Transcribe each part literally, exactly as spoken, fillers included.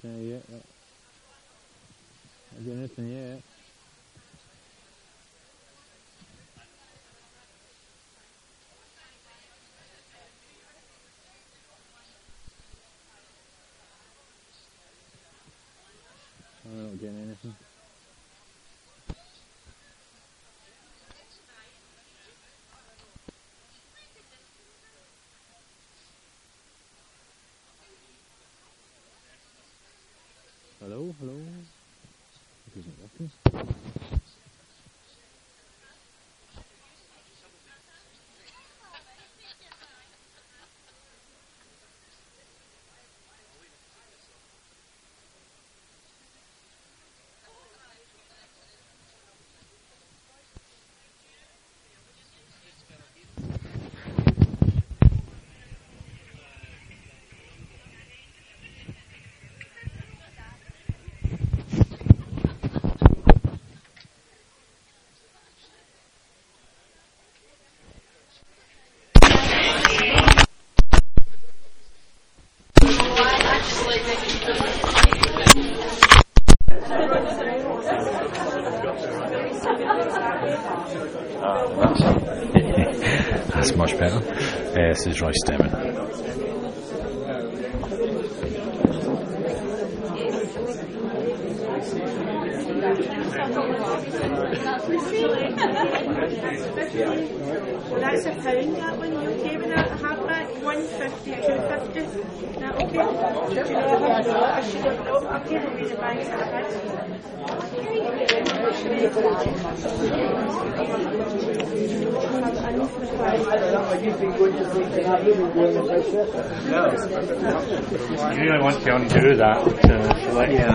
anything yet. Not doing anything yet. I'm not getting anything. Hello, hello. It isn't working. That's much better. Uh, this is Roy Stemmen. Well, that's a pound, that one. You okay with that? A halfback? one fifty, two fifty. Is that okay? Do you know what I should have known? I'll give away the bags that I had. You really want to undo that to select. Yeah.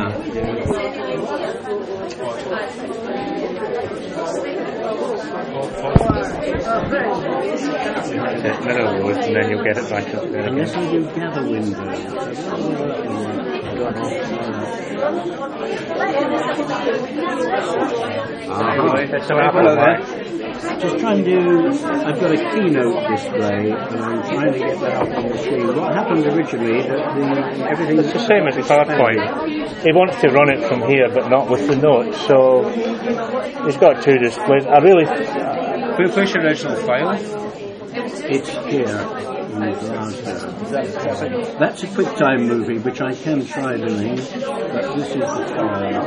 Middle road, and then you'll get it back up there again. Yes, I do gather windows. Uh-huh. That's an apple back. Just trying to, I've got a keynote display and I'm trying to get that up on the screen. What happened originally, that the, everything... It's the same as the PowerPoint. He wants to run it from here, but not with the notes, so he's got two displays. I really... Where push the original file? It's here. In the browser. That's a QuickTime movie, which I can try doing, but this is the file.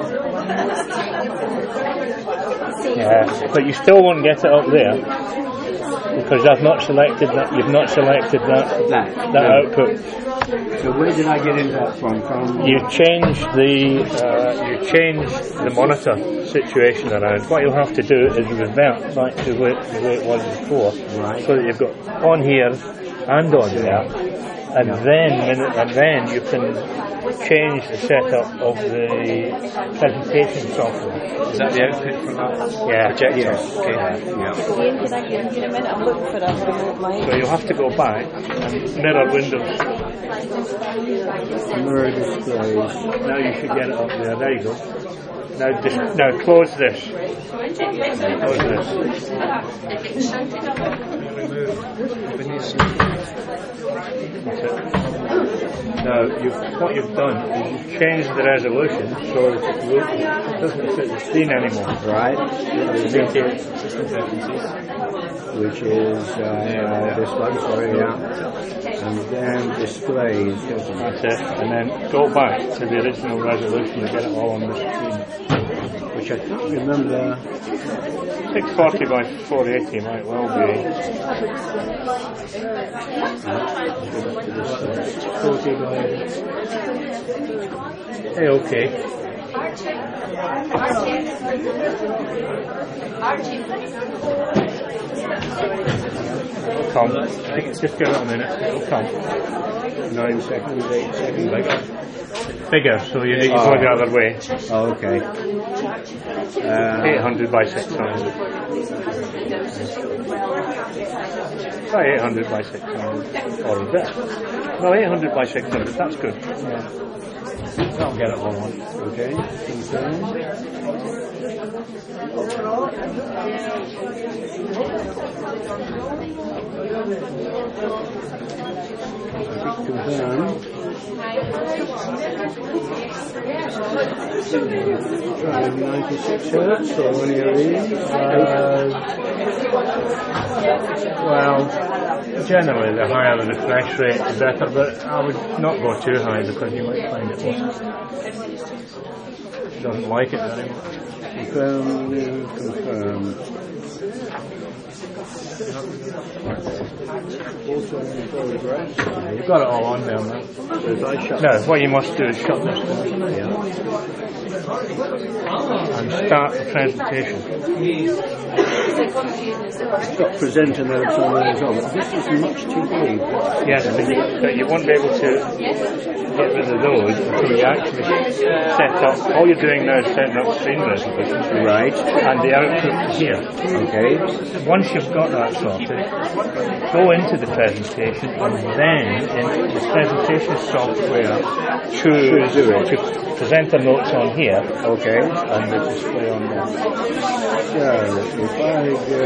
Yeah, but you still won't get it up there because I've not selected that. You've not selected that That, that no. output. So where did I get into that from? From You changed the uh, you changed the monitor situation around. What you'll have to do is revert back to the way, the way it was before, Right. so that you've got on here and on there, and Yeah. then and then you can change the setup of the presentation software. Is that the output from that Yeah, projector? Yes. Okay. Yeah. Again, can I get in here a minute? I'm looking for a remote mic. so you'll have to go back and mirror Windows. mirror displays. Now you should get it up there. There you go. Now, dis- now close this. Close this. That's it. Now, you've, what you've done is you've changed the resolution so that it, will, it doesn't fit the screen anymore. Right. Make it, Which is uh, this one, sorry, yeah. And then displays, doesn't it? that's it. And then go back to the original resolution and get it all on the screen. Which I can't remember. six forty by four eighty might well be. forty by... Hey, okay. It'll come. I think it's just give it a minute. It'll come. Nine seconds, eight seconds. Bigger. Bigger, so you need to go the other way. Oh, okay. Uh, eight hundred by six hundred. Try eight hundred by six hundred. Or a bit. No, eight hundred by six hundred, that's good. Yeah. That'll get it all on. okay. Confirm. Confirm. ninety-six hertz or any of these? Uh, well, generally the higher the refresh rate the better, but I would not go too high because you might find it doesn't like it very much. Confirm, confirm. Also in progress. You've got it all on there now. So if I shut No, what you must do is shut this down and start the presentation. It's got presenter notes on there as well. But this is much too big. Yes, but you, but you won't be able to get rid of those until you actually set up. All you're doing now is setting up screen resolution. Right. And the output to here. Okay. Once you've got that sorted, go into the presentation and then in the presentation software choose to present the notes on here. Okay. And the display on there. So if I go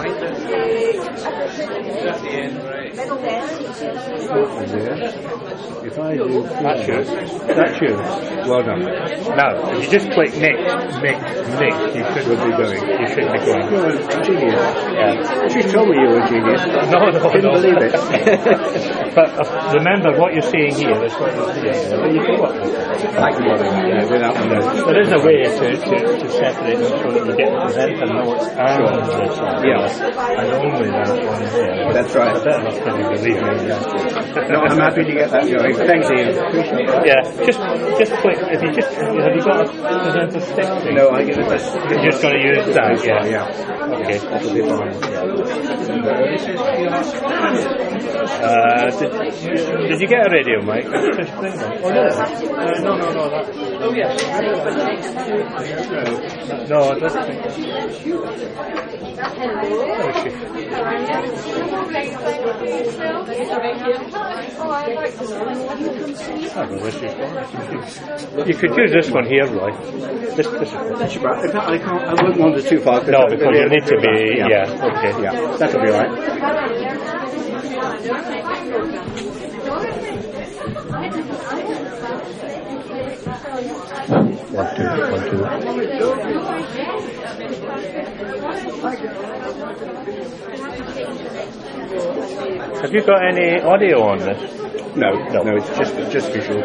if I do That's yours. That's yours. well done. Now, if you just click next, next, next, you should be going. You should be going. You're a genius. Yeah. She told me you were a genius. No, no, Couldn't no. believe it. But uh, remember, what you're seeing here is what you're seeing. Well, you can work with it. I can work with it, yeah, without the notes. There is a way to, to, to separate them so that you get the presenter notes and this one. Yeah. And only that one there. That's right. A bit of a study, believe me. No, I'm happy to get that going. Thanks, Ian. Appreciate that. Yeah, just just click. If you just have you got a presenter stick thing? No, I get it. You're just going to use that. Yeah. Yeah. Okay. That'll be fine. Uh, did, did you get a radio mic? Just bring one. Oh, no. Uh, no, no, no. That. Oh, yes. No, I don't think. Where is she? I don't know where she's gone. You could use this one here, Roy. This, this one. That's about it. I can't, I wouldn't wander too far. No, because you need to be, Yeah. yeah, okay. Yeah, that'll be all right. One, two, one, two. Have you got any audio on this? No, no, no, it's just just visual.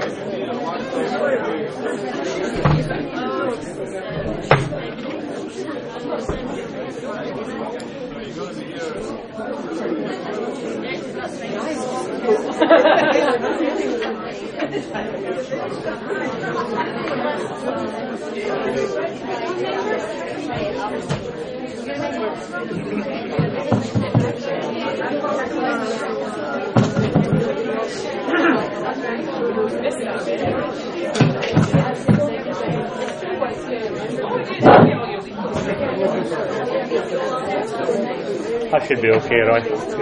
That should be okay, Roy.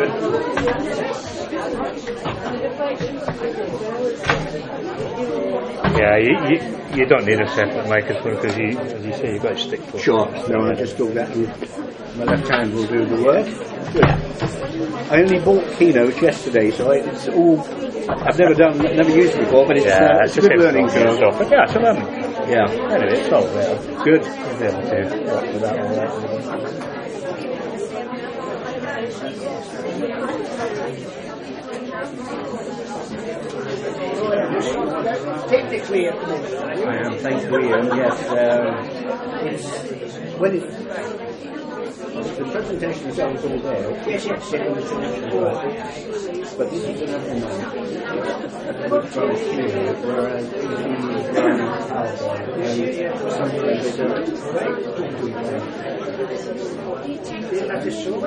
Yeah, you, you, you don't need a separate microphone because you, as you say, you've got to stick to it. Sure. No, I just thought that and my left hand will do the work. Good. I only bought Keynote yesterday, so I, it's all I've never done, never used it before, but it's, Yeah, uh, it's it's a good learning curve. stuff. But yeah, it's a learning. Yeah. Anyway, it's all there. Good. You'll be able to work with that all right. Technically, I am. Thank you, Ian. Yes. Um, it's when it, the presentation itself is all there. Yes, yes. Set on the traditional work. But this is another one. It's very clear, whereas if you run PowerPoint, then sometimes they don't. That is so.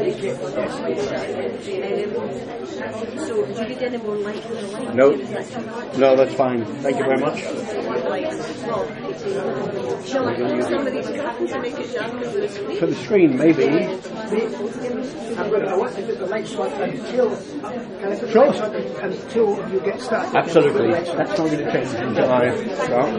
So, do you need any more light in the light? No. Is that too much? No, that's fine. Thank you very much. Shall I get somebody to happen to make it darker for the screen? For the screen, maybe. I'm going to, I want to put the lights on until, can I put the Sure. lights on until you get started? Absolutely. That's not going to change until I start.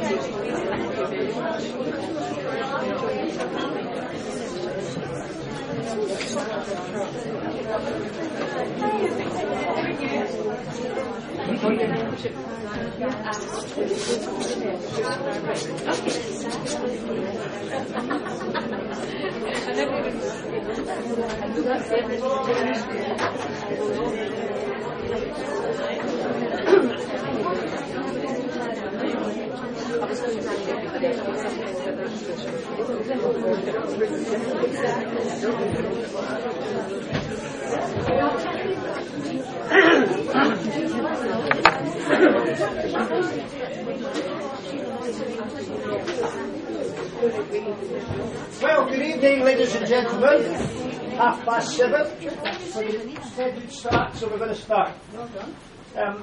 Well, good evening, ladies and gentlemen. Half past seven. Scheduled start, so we're going to start. Um,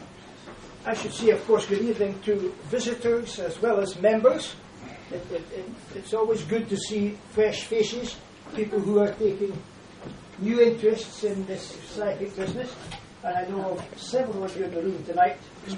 I should say, of course, good evening to visitors as well as members. It, it, it, it's always good to see fresh faces, people who are taking new interests in this psychic business. And I know of several of you in the room tonight.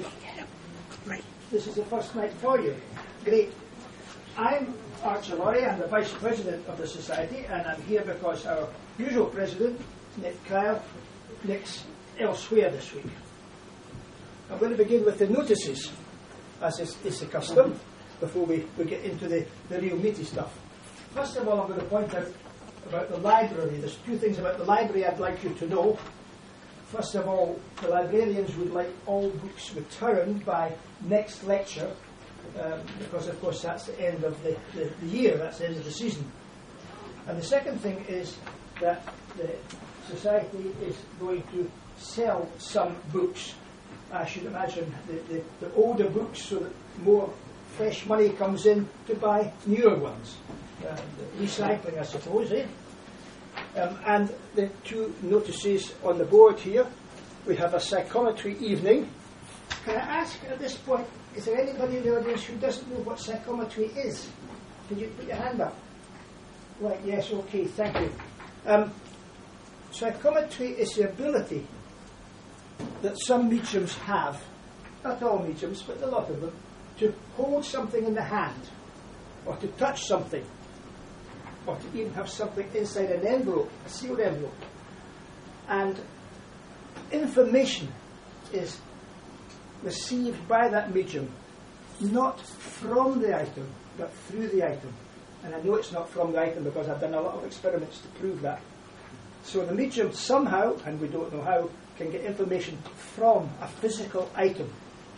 This is the first night for you. Great. I'm Archie Laurie, I'm the Vice President of the Society, and I'm here because our usual President, Nick Kyle, Nick's elsewhere this week. I'm going to begin with the notices, as is, is the custom, before we, we get into the, the real meaty stuff. First of all, I'm going to point out about the library. There's two things about the library I'd like you to know. First of all, the librarians would like all books returned by next lecture, um, because of course that's the end of the, the, the year, that's the end of the season. And the second thing is that the Society is going to sell some books. I should imagine the, the, the older books, so that more fresh money comes in to buy newer ones. Uh, recycling, I suppose, eh? Um, and the two notices on the board here. We have a psychometry evening. Can I ask at this point, is there anybody in the audience who doesn't know what psychometry is? Can you put your hand up? Right, yes, okay, thank you. Um, psychometry is the ability that some mediums have, not all mediums, but a lot of them, to hold something in the hand, or to touch something, or to even have something inside an envelope, a sealed envelope. And information is received by that medium, not from the item, but through the item. And I know it's not from the item because I've done a lot of experiments to prove that. So the medium somehow, and we don't know how, can get information from a physical item.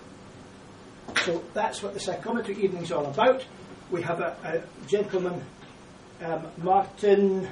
So that's what the psychometry evening is all about. We have a, a gentleman, um, Martin,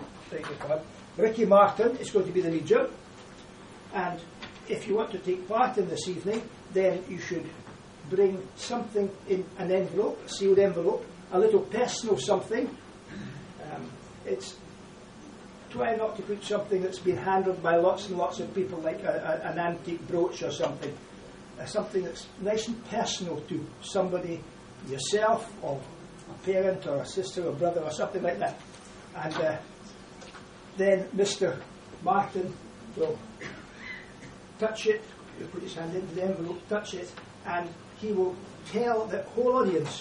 Ricky Martin is going to be the medium. And if you want to take part in this evening, then you should bring something in an envelope, a sealed envelope, a little personal something. Um, it's try not to put something that's been handled by lots and lots of people, like a, a, an antique brooch or something. Uh, something that's nice and personal to somebody, yourself, or a parent, or a sister, or brother, or something like that. And uh, then Mister Martin will touch it, he'll put his hand into the envelope, touch it, and he will tell the whole audience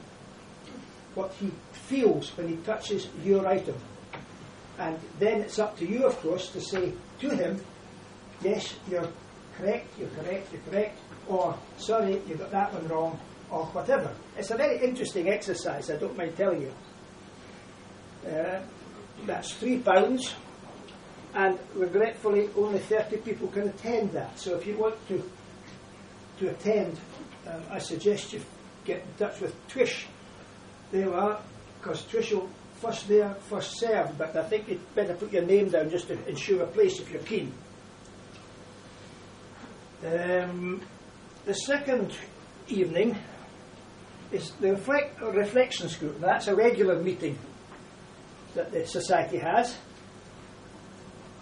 what he feels when he touches your item. And then it's up to you, of course, to say to him, yes, you're correct, you're correct, you're correct, or sorry, you got that one wrong, or whatever. It's a very interesting exercise, I don't mind telling you. Uh, that's three pounds. And regretfully, only thirty people can attend that. So if you want to to attend, um, I suggest you get in touch with Trish. There you are, because Trish will first there, first served. But I think you'd better put your name down just to ensure a place if you're keen. Um, the second evening is the reflect, reflections group. That's a regular meeting that the Society has.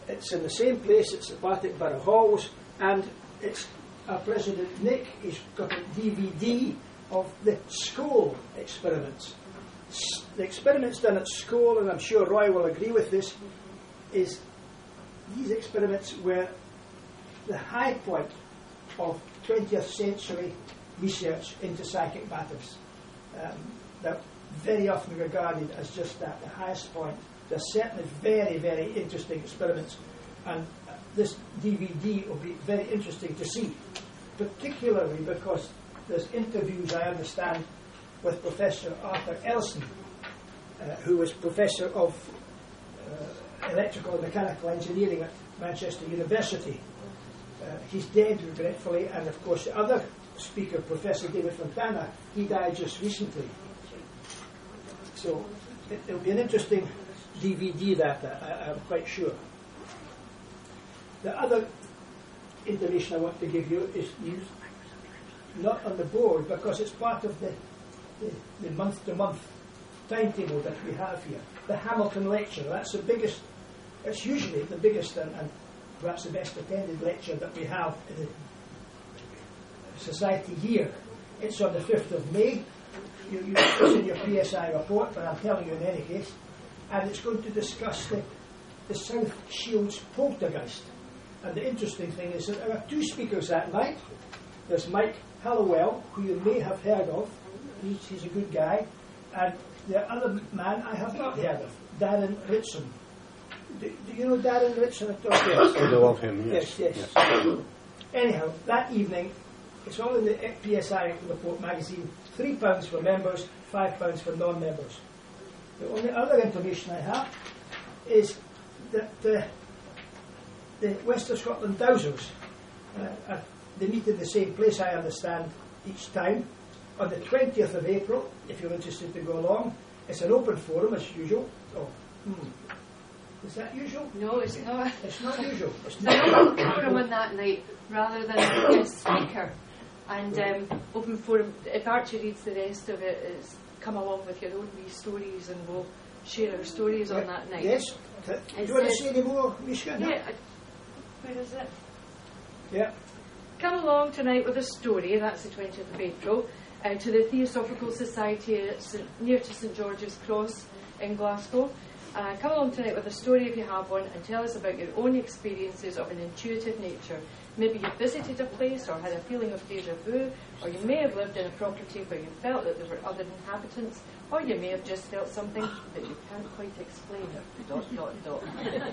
it's in the same place, it's at Partick Borough Halls, and it's our President Nick, he's got a D V D of the school experiments. S- the experiments done at school, and I'm sure Roy will agree with this, is these experiments were the high point of twentieth century research into psychic matters. Um, they're very often regarded as just that, the highest point. They're certainly very, very interesting experiments, and uh, this D V D will be very interesting to see, particularly because there's interviews, I understand, with Professor Arthur Ellison, uh, who was Professor of uh, Electrical and Mechanical Engineering at Manchester University. Uh, he's dead, regretfully, and of course the other speaker, Professor David Fontana, he died just recently. So it, it'll be an interesting D V D, that I, I'm quite sure. The other information I want to give you is news, not on the board, because it's part of the, the, the month-to-month timetable that we have here. The Hamilton Lecture, that's the biggest, it's usually the biggest and, and perhaps the best attended lecture that we have in the Society here. It's on the fifth of May. You, you it's in your P S I report, but I'm telling you in any case. And it's going to discuss the, the South Shields poltergeist. And the interesting thing is that there are two speakers that night. There's Mike Hallowell, who you may have heard of. He's, he's a good guy. And the other man I have not heard of, Darren Ritson. Do, do you know Darren Ritson at all? Yes, I know of him, yes. Yes, yes. yes. Anyhow, that evening, it's all in the P S I Report magazine. Three pounds for members, five pounds for non-members. The only other information I have is that uh, the West of Scotland Dowsers, uh, uh, they meet in the same place, I understand, each time. On the twentieth of April, if you're interested to go along, it's an open forum as usual. Oh, hmm. Is that usual? No, it's not. It's not usual. It's It's an open forum on that night rather than a guest speaker. And um, open forum, if Archie reads the rest of it, is come along with your own wee stories and we'll share our stories on that night. Yes. Do you want to say any more, Mishka? No? Yeah. I, where is it? Yeah. Come along tonight with a story, that's the twentieth of April, uh, to the Theosophical Society at St, near to St George's Cross in Glasgow. Uh, come along tonight with a story if you have one and tell us about your own experiences of an intuitive nature. Maybe you visited a place or had a feeling of deja vu, or you may have lived in a property where you felt that there were other inhabitants, or you may have just felt something that you can't quite explain. Dot, dot, dot.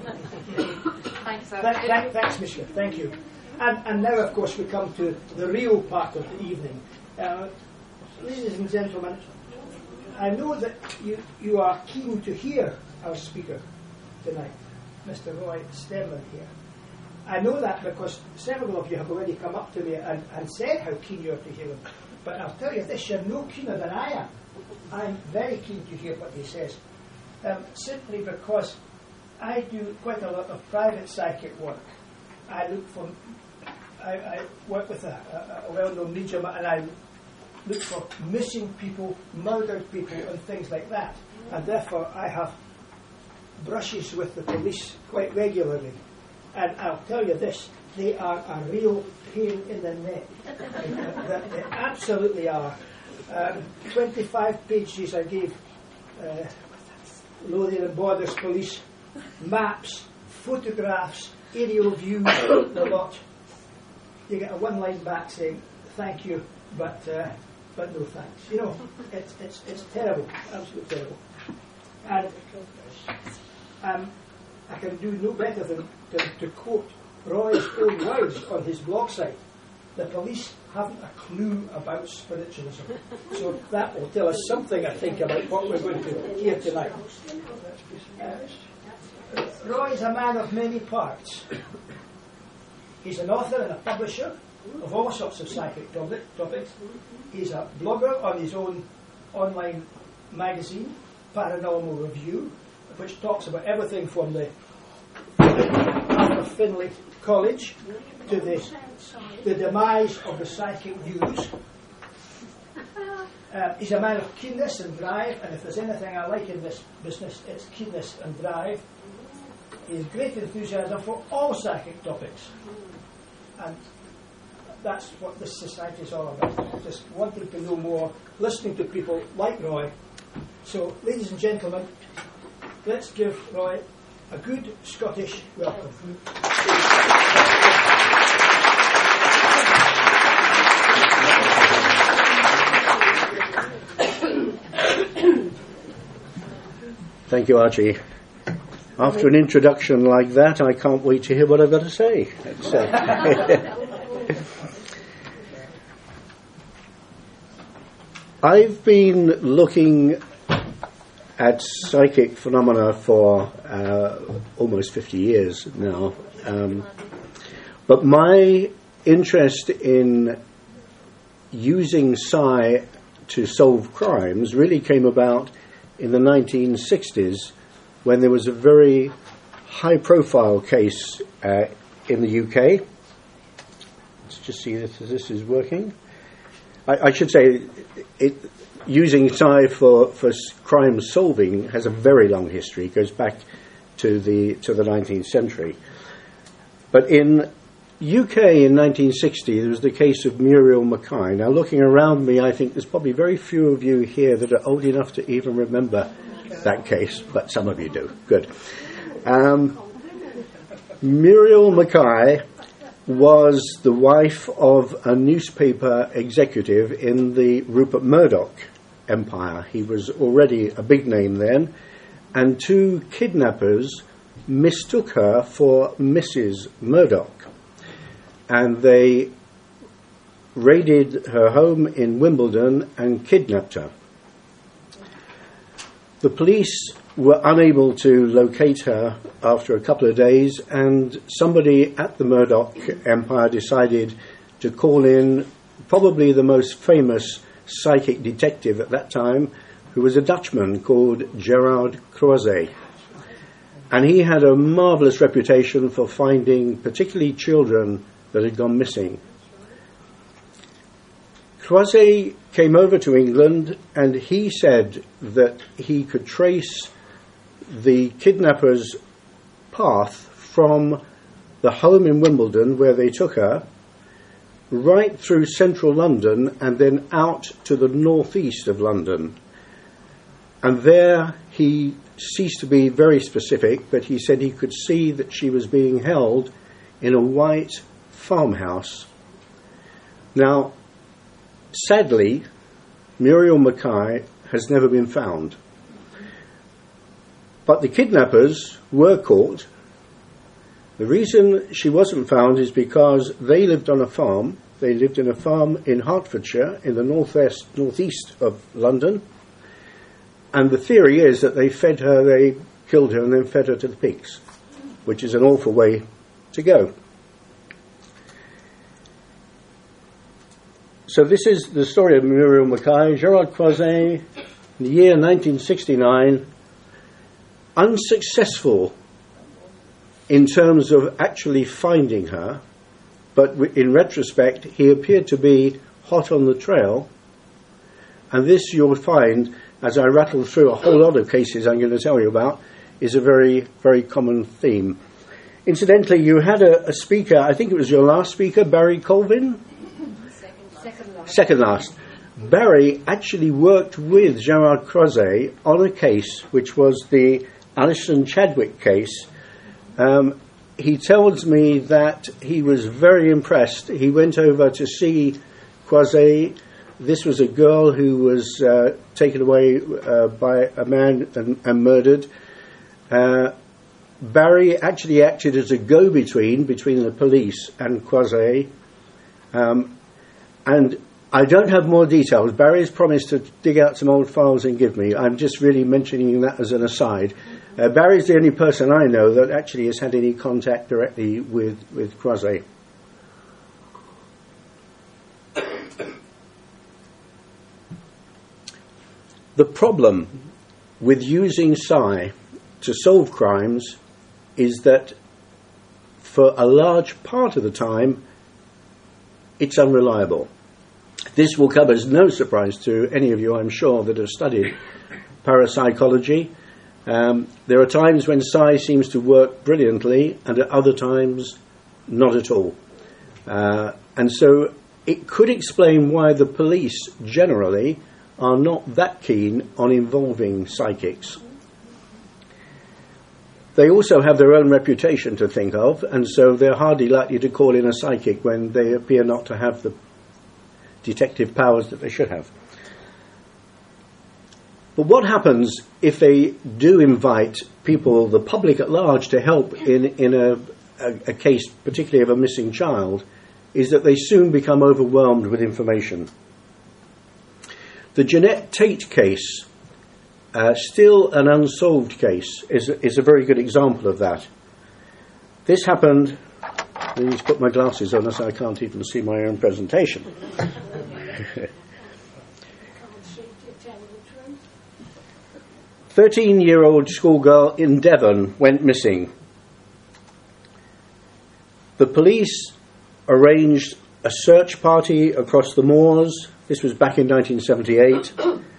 Thanks, Th- th- thanks, Michelle. Thank you. And, and now, of course, we come to the real part of the evening. Uh, ladies and gentlemen, I know that you, you are keen to hear our speaker tonight, Mister Roy Stemler here. I know that because several of you have already come up to me and, and said how keen you are to hear him. But I'll tell you this, you're no keener than I am. I'm very keen to hear what he says. Um, simply because I do quite a lot of private psychic work. I look for, I, I work with a, a, a well-known medium, and I look for missing people, murdered people, and things like that. And therefore I have brushes with the police quite regularly. And I'll tell you this, they are a real pain in the neck. They, they absolutely are. Um, twenty-five pages I gave uh, Lothian and Borders Police, maps, photographs, aerial views, the lot. You get a one line back saying, thank you, but uh, but no thanks. You know, it's, it's, it's terrible, absolutely terrible. And um, I can do no better than to, to quote Roy's own words on his blog site. The police haven't a clue about spiritualism. So that will tell us something, I think, about what we're going to hear tonight. Uh, Roy is a man of many parts. He's an author and a publisher of all sorts of psychic topics. He's a blogger on his own online magazine, Paranormal Review, which talks about everything from the Arthur Finlay College to the, the demise of the psychic news. Uh, he's a man of keenness and drive, and if there's anything I like in this business, it's keenness and drive. he has great enthusiasm for all psychic topics. And that's what this society is all about. Just wanting to know more, listening to people like Roy. So, ladies and gentlemen, let's give Roy a good Scottish welcome. Thank you, Archie. After an introduction like that, I can't wait to hear what I've got to say. It's, uh, I've been looking at psychic phenomena for uh, almost fifty years now. Um, but my interest in using psi to solve crimes really came about in the nineteen sixties, when there was a very high-profile case uh, in the U K. Let's just see if this is working. I, I should say, it, using psi for, for crime solving has a very long history. It goes back to the to the nineteenth century. But in U K in nineteen sixty, there was the case of Muriel Mackay. Now, looking around me, I think there's probably very few of you here that are old enough to even remember that case, but some of you do. Good. Um, Muriel Mackay was the wife of a newspaper executive in the Rupert Murdoch empire. He was already a big name then, and two kidnappers mistook her for Missus Murdoch. And they raided her home in Wimbledon and kidnapped her. The police were unable to locate her after a couple of days, and somebody at the Murdoch Empire decided to call in probably the most famous psychic detective at that time, who was a Dutchman called Gerard Croiset. And he had a marvellous reputation for finding particularly children that had gone missing. Croiset came over to England, and he said that he could trace the kidnappers' path from the home in Wimbledon where they took her, right through central London and then out to the northeast of London. And there he ceased to be very specific, but he said he could see that she was being held in a white farmhouse. Now, sadly, Muriel Mackay has never been found. But the kidnappers were caught. The reason she wasn't found is because they lived on a farm. They lived in a farm in Hertfordshire, in the northwest, northeast of London. And the theory is that they fed her, they killed her, and then fed her to the pigs, which is an awful way to go. So this is the story of Muriel Mackay. Gerard Croiset, in the year nineteen sixty-nine, unsuccessful in terms of actually finding her, but in retrospect, he appeared to be hot on the trail. And this, you'll find, as I rattle through a whole lot of cases I'm going to tell you about, is a very, very common theme. Incidentally, you had a, a speaker, I think it was your last speaker, Barry Colvin? Second last. Second last. Barry actually worked with Gerard Croiset on a case which was the Alison Chadwick case. Um, he tells me that he was very impressed. He went over to see Croiset. This was a girl who was uh, taken away uh, by a man and, and murdered. Uh, Barry actually acted as a go-between between the police and Croiset. Um, and I don't have more details. Barry's promised to dig out some old files and give me. I'm just really mentioning that as an aside. Uh, Barry's the only person I know that actually has had any contact directly with, with Croiset. The problem with using psi to solve crimes is that for a large part of the time, it's unreliable. This will come as no surprise to any of you, I'm sure, that have studied parapsychology. Um, there are times when psi seems to work brilliantly, and at other times, not at all. Uh, and so it could explain why the police generally are not that keen on involving psychics. They also have their own reputation to think of, and so they're hardly likely to call in a psychic when they appear not to have the detective powers that they should have. But what happens if they do invite people, the public at large, to help in, in a, a, a case, particularly of a missing child, is that they soon become overwhelmed with information. The Jeanette Tate case, uh, still an unsolved case, is, is a very good example of that. This happened, I need to put my glasses on so I can't even see my own presentation. thirteen-year-old schoolgirl in Devon went missing. The police arranged a search party across the moors. This was back in nineteen seventy-eight.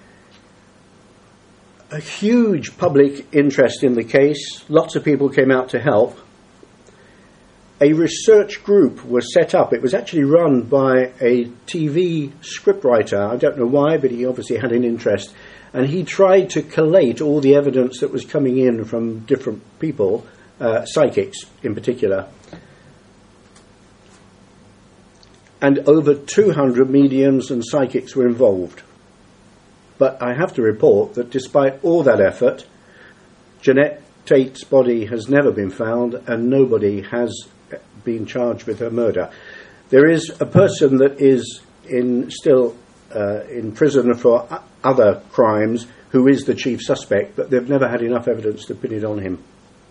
A huge public interest in the case. Lots of people came out to help. A research group was set up. It was actually run by a T V scriptwriter. I don't know why, but he obviously had an interest. And he tried to collate all the evidence that was coming in from different people, uh, psychics in particular. And over two hundred mediums and psychics were involved. But I have to report that despite all that effort, Jeanette Tate's body has never been found and nobody has been charged with her murder. There is a person that is in still uh, in prison for other crimes who is the chief suspect, but they've never had enough evidence to pin it on him.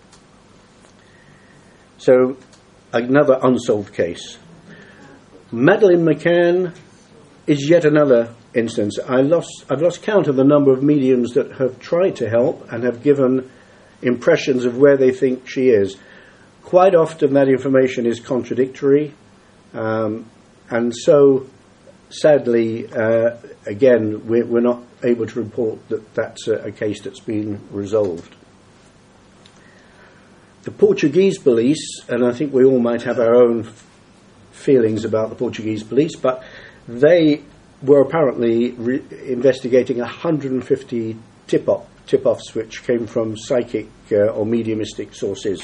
So, another unsolved case. Madeleine McCann is yet another instance. I lost, I've lost count of the number of mediums that have tried to help and have given impressions of where they think she is. Quite often that information is contradictory, um, and so sadly, uh, again, we're, we're not able to report that that's a, a case that's been resolved. The Portuguese police, and I think we all might have our own f- feelings about the Portuguese police, but they were apparently re- investigating one hundred fifty tip-off, tip-offs which came from psychic uh, or mediumistic sources.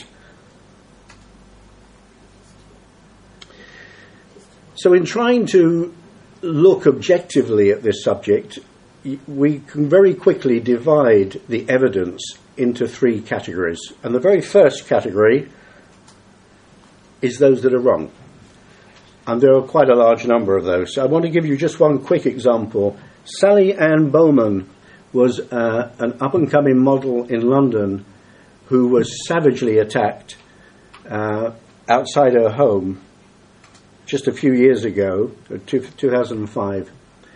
So in trying to look objectively at this subject, we can very quickly divide the evidence into three categories. And the very first category is those that are wrong. And there are quite a large number of those. So I want to give you just one quick example. Sally Ann Bowman was uh, an up-and-coming model in London who was savagely attacked uh, outside her home just a few years ago, two thousand five.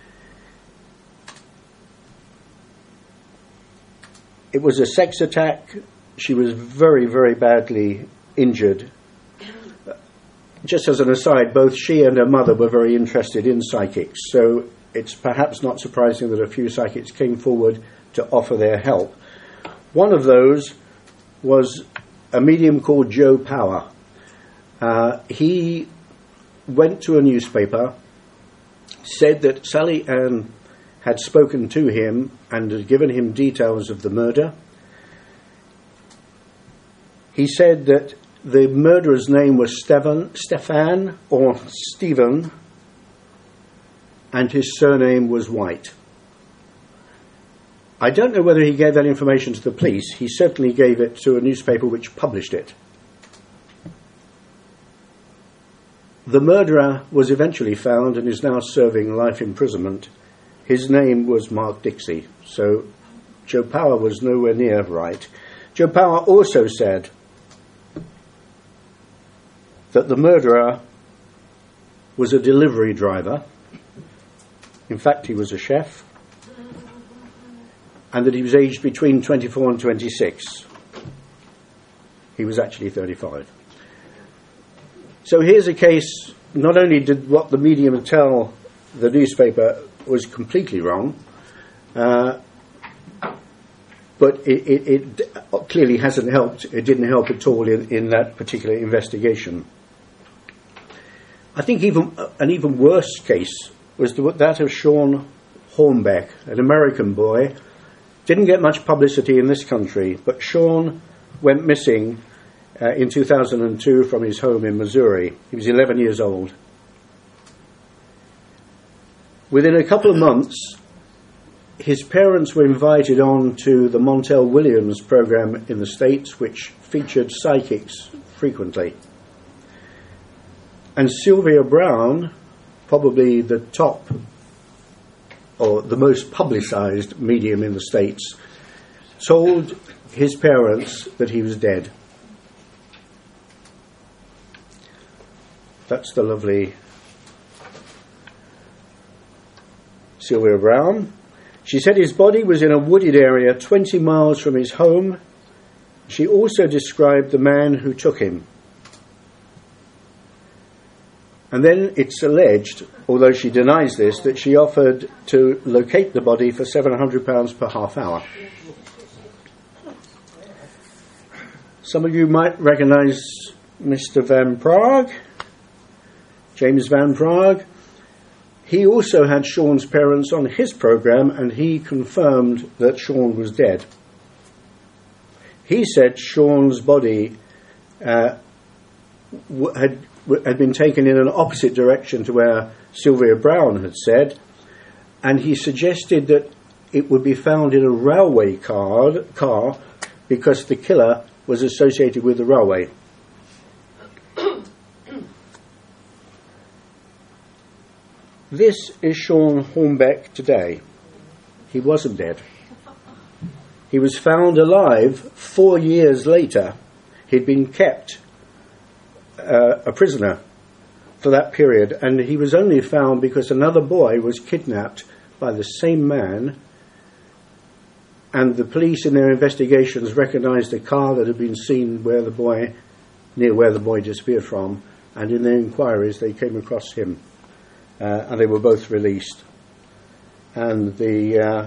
It was a sex attack. She was very, very badly injured. Just as an aside, both she and her mother were very interested in psychics, so it's perhaps not surprising that a few psychics came forward to offer their help. One of those was a medium called Joe Power. Uh, he went to a newspaper, said that Sally Ann had spoken to him and had given him details of the murder. He said that the murderer's name was Stefan, Stefan or Stephen, and his surname was White. I don't know whether he gave that information to the police. He certainly gave it to a newspaper which published it. The murderer was eventually found and is now serving life imprisonment. His name was Mark Dixie, so Joe Power was nowhere near right. Joe Power also said that the murderer was a delivery driver. In fact, he was a chef, and that he was aged between twenty-four and twenty-six. He was actually thirty-five. So here's a case, not only did what the medium tell the newspaper was completely wrong, uh, but it, it, it clearly hasn't helped. It didn't help at all in, in that particular investigation. I think even an even worse case was the, that of Sean Hornbeck, an American boy. Didn't get much publicity in this country, but Sean went missing uh, in two thousand two from his home in Missouri. He was eleven years old. Within a couple of months, his parents were invited on to the Montel Williams program in the States, which featured psychics frequently. And Sylvia Browne, probably the top or the most publicised medium in the States, told his parents that he was dead. That's the lovely Sylvia Browne. She said his body was in a wooded area twenty miles from his home. She also described the man who took him. And then it's alleged, although she denies this, that she offered to locate the body for seven hundred pounds per half hour. Some of you might recognise Mister Van Prague, James Van Prague. He also had Sean's parents on his programme, and he confirmed that Sean was dead. He said Sean's body uh, w- had, w- had been taken in an opposite direction to where Sylvia Browne had said, and he suggested that it would be found in a railway car, car because the killer was associated with the railway. This is Sean Hornbeck today. He wasn't dead. He was found alive four years later. He'd been kept uh, a prisoner for that period, and he was only found because another boy was kidnapped by the same man, and the police in their investigations recognised a car that had been seen where the boy, near where the boy disappeared from, and in their inquiries they came across him. Uh, and they were both released. And the uh,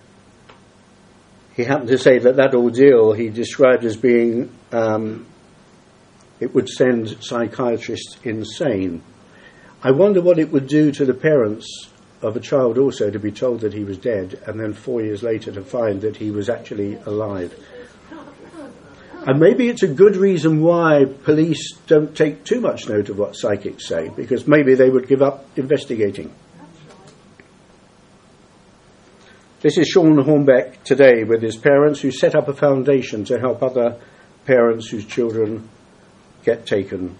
he happened to say that that ordeal he described as being, um, it would send psychiatrists insane. I wonder what it would do to the parents of a child also to be told that he was dead, and then four years later to find that he was actually alive. And maybe it's a good reason why police don't take too much note of what psychics say, because maybe they would give up investigating. This is Sean Hornbeck today with his parents, who set up a foundation to help other parents whose children get taken.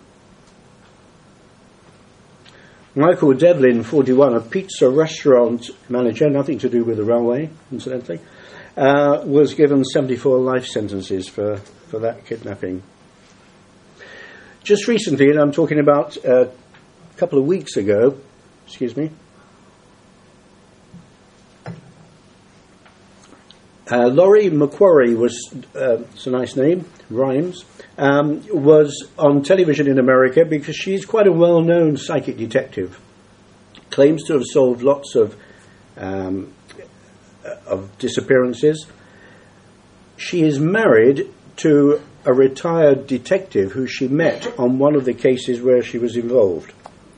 Michael Devlin, forty-one, a pizza restaurant manager, nothing to do with the railway, incidentally, uh, was given seventy-four life sentences for, for that kidnapping. Just recently, and I'm talking about uh, a couple of weeks ago, excuse me, uh, Laurie Macquarie was, uh, it's a nice name, rhymes, um, was on television in America because she's quite a well-known psychic detective. Claims to have solved lots of um, of disappearances. She is married to a retired detective who she met on one of the cases where she was involved.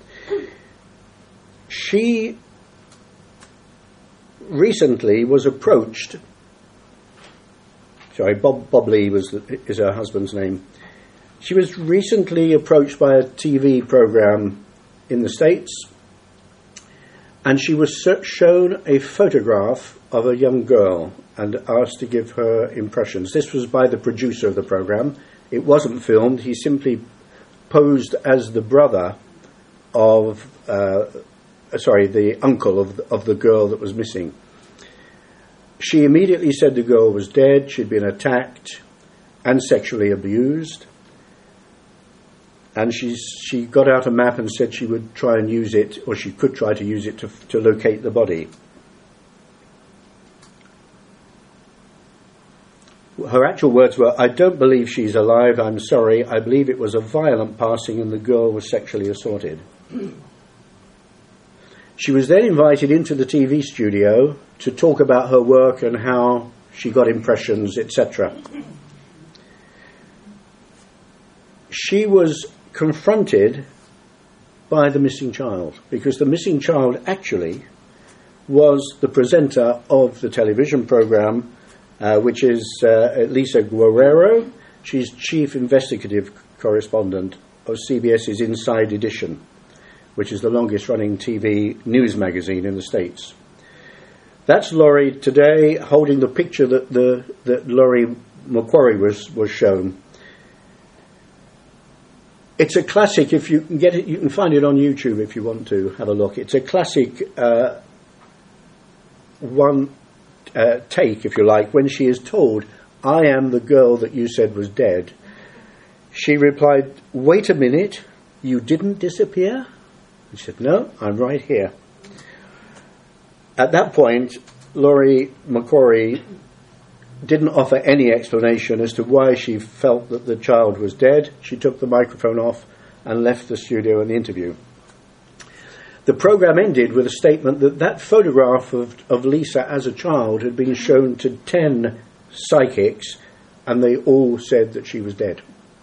She recently was approached. Sorry, Bob, Bob Lee was the, is her husband's name. She was recently approached by a T V program in the States, and she was shown a photograph of a young girl and asked to give her impressions. This was by the producer of the program. It wasn't filmed. He simply posed as the brother of, uh, sorry, the uncle of the, of the girl that was missing. She immediately said the girl was dead, she'd been attacked and sexually abused. And she's, she got out a map and said she would try and use it, or she could try to use it to, to locate the body. Her actual words were, "I don't believe she's alive, I'm sorry. I believe it was a violent passing and the girl was sexually assaulted." She was then invited into the T V studio to talk about her work and how she got impressions, et cetera. She was confronted by the missing child, because the missing child actually was the presenter of the television program, uh, which is uh, Lisa Guerrero. She's chief investigative correspondent of CBS's Inside Edition, which is the longest running T V news magazine in the States. That's Laurie today, holding the picture that the that Laurie Macquarie was, was shown. It's a classic. If you can get it, you can find it on YouTube if you want to have a look. It's a classic uh, one uh, take, if you like, when she is told, "I am the girl that you said was dead." She replied, "Wait a minute, you didn't disappear?" And she said, "No, I'm right here." At that point, Laurie Macquarie didn't offer any explanation as to why she felt that the child was dead. She took the microphone off and left the studio and the interview. The program ended with a statement that that photograph of, of Lisa as a child had been shown to ten psychics, and they all said that she was dead.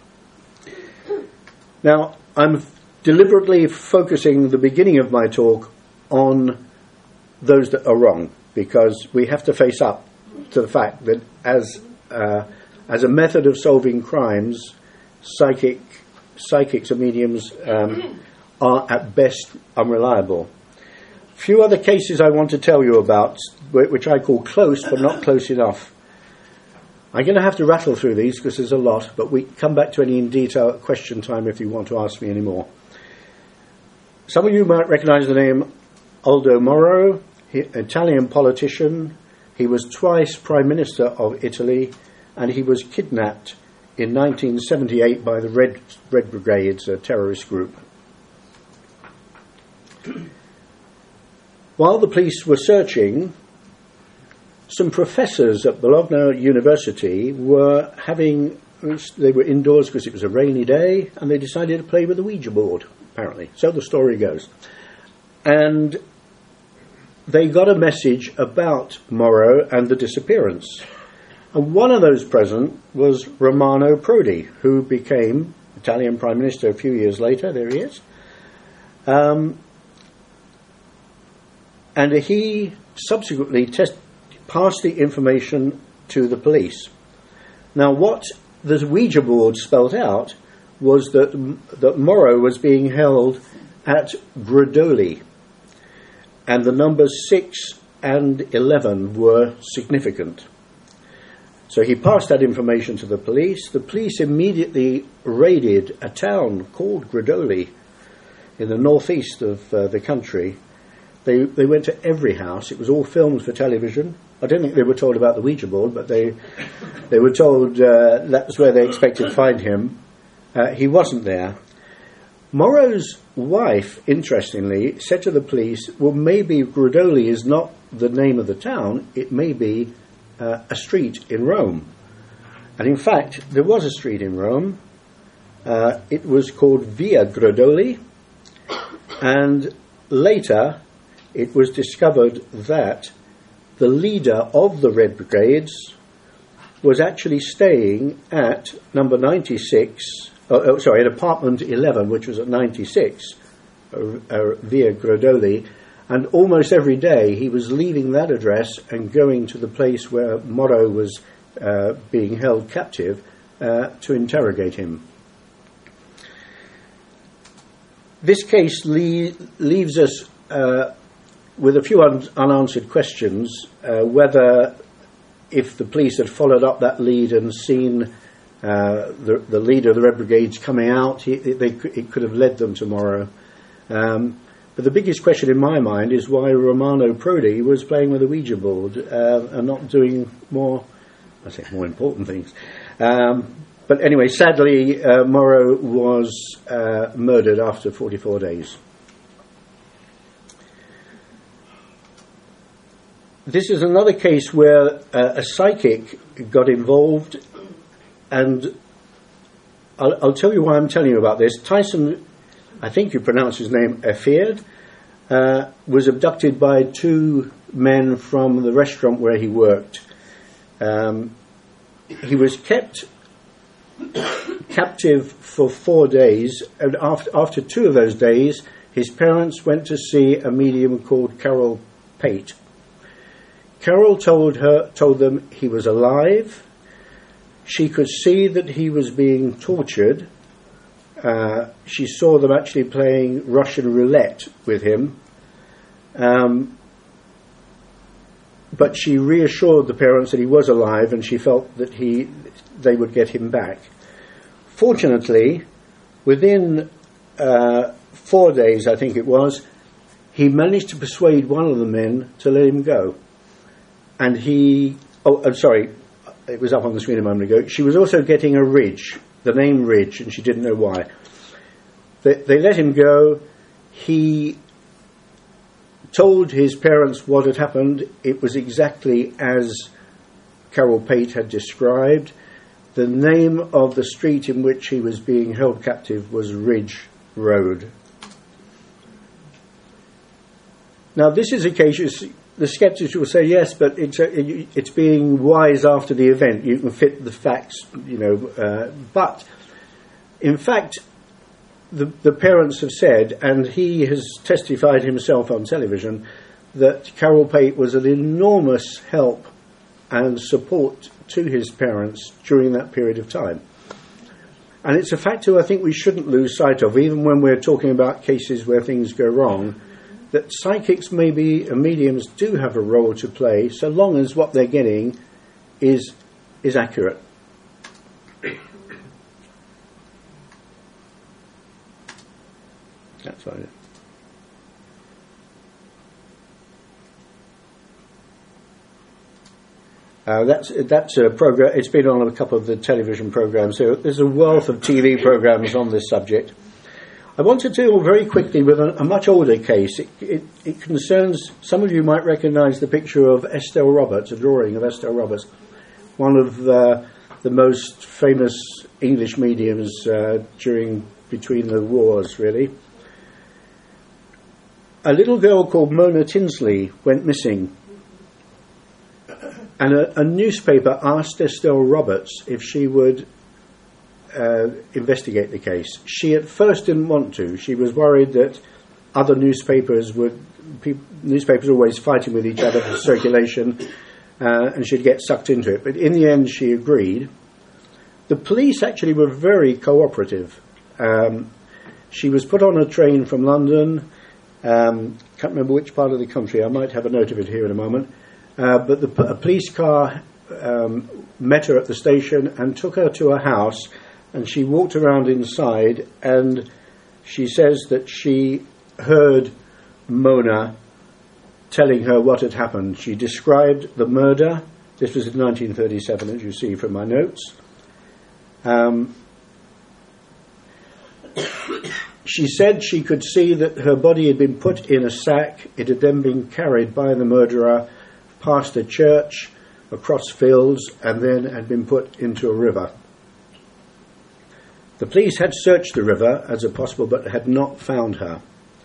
Now, I'm deliberately focusing the beginning of my talk on those that are wrong, because we have to face up to the fact that as uh, as a method of solving crimes, psychic psychics and mediums um, are at best unreliable. Few other cases I want to tell you about, which I call close but not close enough. I'm going to have to rattle through these because there's a lot, but we come back to any in detail at question time if you want to ask me any more. Some of you might recognise the name Aldo Moro, he, Italian politician. He was twice Prime Minister of Italy, and he was kidnapped in nineteen seventy-eight by the Red, Red Brigades, a terrorist group. While the police were searching, some professors at Bologna University were having, they were indoors because it was a rainy day, and they decided to play with the Ouija board, apparently. So the story goes. And they got a message about Moro and the disappearance. And one of those present was Romano Prodi, who became Italian Prime Minister a few years later. There he is. Um, and he subsequently test, passed the information to the police. Now, what the Ouija board spelt out was that, that Moro was being held at Gradoli, and the numbers six and eleven were significant. So he passed that information to the police. The police immediately raided a town called Gradoli in the northeast of uh, the country. They they went to every house. It was all filmed for television. I don't think they were told about the Ouija board, but they they were told uh, that was where they expected to find him. Uh, he wasn't there. Moro's wife, interestingly, said to the police, well, maybe Gradoli is not the name of the town, it may be uh, a street in Rome. And in fact, there was a street in Rome. Uh, it was called Via Gradoli, and later it was discovered that the leader of the Red Brigades was actually staying at number ninety-six, Oh, oh, sorry, at apartment eleven, which was at ninety-six, uh, uh, Via Gradoli, and almost every day he was leaving that address and going to the place where Moro was uh, being held captive uh, to interrogate him. This case le- leaves us uh, with a few un- unanswered questions, uh, whether if the police had followed up that lead and seen Uh, the, the leader of the Red Brigades coming out, he, they, it could have led them to Moro. Um, but the biggest question in my mind is why Romano Prodi was playing with a Ouija board uh, and not doing more, I say more important things. Um, but anyway, sadly, uh, Moro was uh, murdered after forty-four days. This is another case where uh, a psychic got involved. And I'll, I'll tell you why I'm telling you about this. Tyson, I think you pronounce his name, Effierd, uh, was abducted by two men from the restaurant where he worked. Um, he was kept captive for four days, and after, after two of those days, his parents went to see a medium called Carol Pate. Carol told her, told them he was alive. She could see that he was being tortured. Uh, she saw them actually playing Russian roulette with him. Um, but she reassured the parents that he was alive, and she felt that he, they would get him back. Fortunately, within uh, four days, I think it was, he managed to persuade one of the men to let him go. And he, oh, I'm sorry, it was up on the screen a moment ago. She was also getting a Ridge, the name Ridge, and she didn't know why. They, they let him go. He told his parents what had happened. It was exactly as Carol Pate had described. The name of the street in which he was being held captive was Ridge Road. Now, this is a case, the skeptics will say, yes, but it's, a, it's being wise after the event. You can fit the facts, you know. Uh, but, in fact, the, the parents have said, and he has testified himself on television, that Carol Pate was an enormous help and support to his parents during that period of time. And it's a factor I think we shouldn't lose sight of, even when we're talking about cases where things go wrong, that psychics maybe and mediums do have a role to play, so long as what they're getting is is accurate. That's right. Uh, that's that's a program. It's been on a couple of the television programs. So there's a wealth of T V programs on this subject. I want to deal very quickly with a, a much older case. It, it, it concerns, some of you might recognise the picture of Estelle Roberts, a drawing of Estelle Roberts, one of uh, the most famous English mediums uh, during between the wars, really. A little girl called Mona Tinsley went missing. And a, a newspaper asked Estelle Roberts if she would uh, investigate the case. She at first didn't want to. She was worried that other newspapers would, pe- newspapers are always fighting with each other for circulation, uh, and she'd get sucked into it. But in the end, she agreed. The police actually were very cooperative. Um, she was put on a train from London. Um, can't remember which part of the country. I might have a note of it here in a moment. Uh, but the, a police car um, met her at the station and took her to a house, and she walked around inside, and she says that she heard Mona telling her what had happened. She described the murder. This was in nineteen thirty-seven, as you see from my notes. Um, she said she could see that her body had been put in a sack. It had then been carried by the murderer past a church, across fields, and then had been put into a river. The police had searched the river as a possible, but had not found her.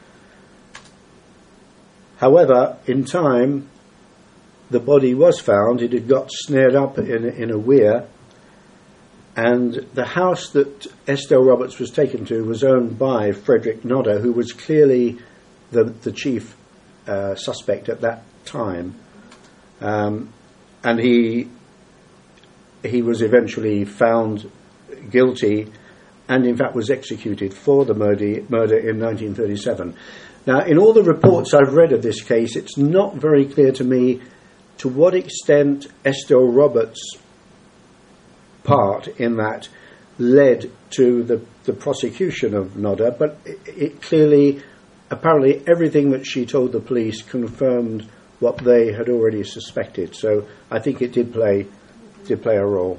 However, in time, the body was found. It had got snared up in, in a weir, and the house that Estelle Roberts was taken to was owned by Frederick Nodder, who was clearly the, the chief uh, suspect at that time. Um, and he he was eventually found guilty and in fact was executed for the murder, murder in nineteen thirty-seven. Now, in all the reports I've read of this case, it's not very clear to me to what extent Estelle Roberts' part in that led to the, the prosecution of Nodder, but it, it clearly, apparently everything that she told the police confirmed what they had already suspected. So I think it did play did play a role.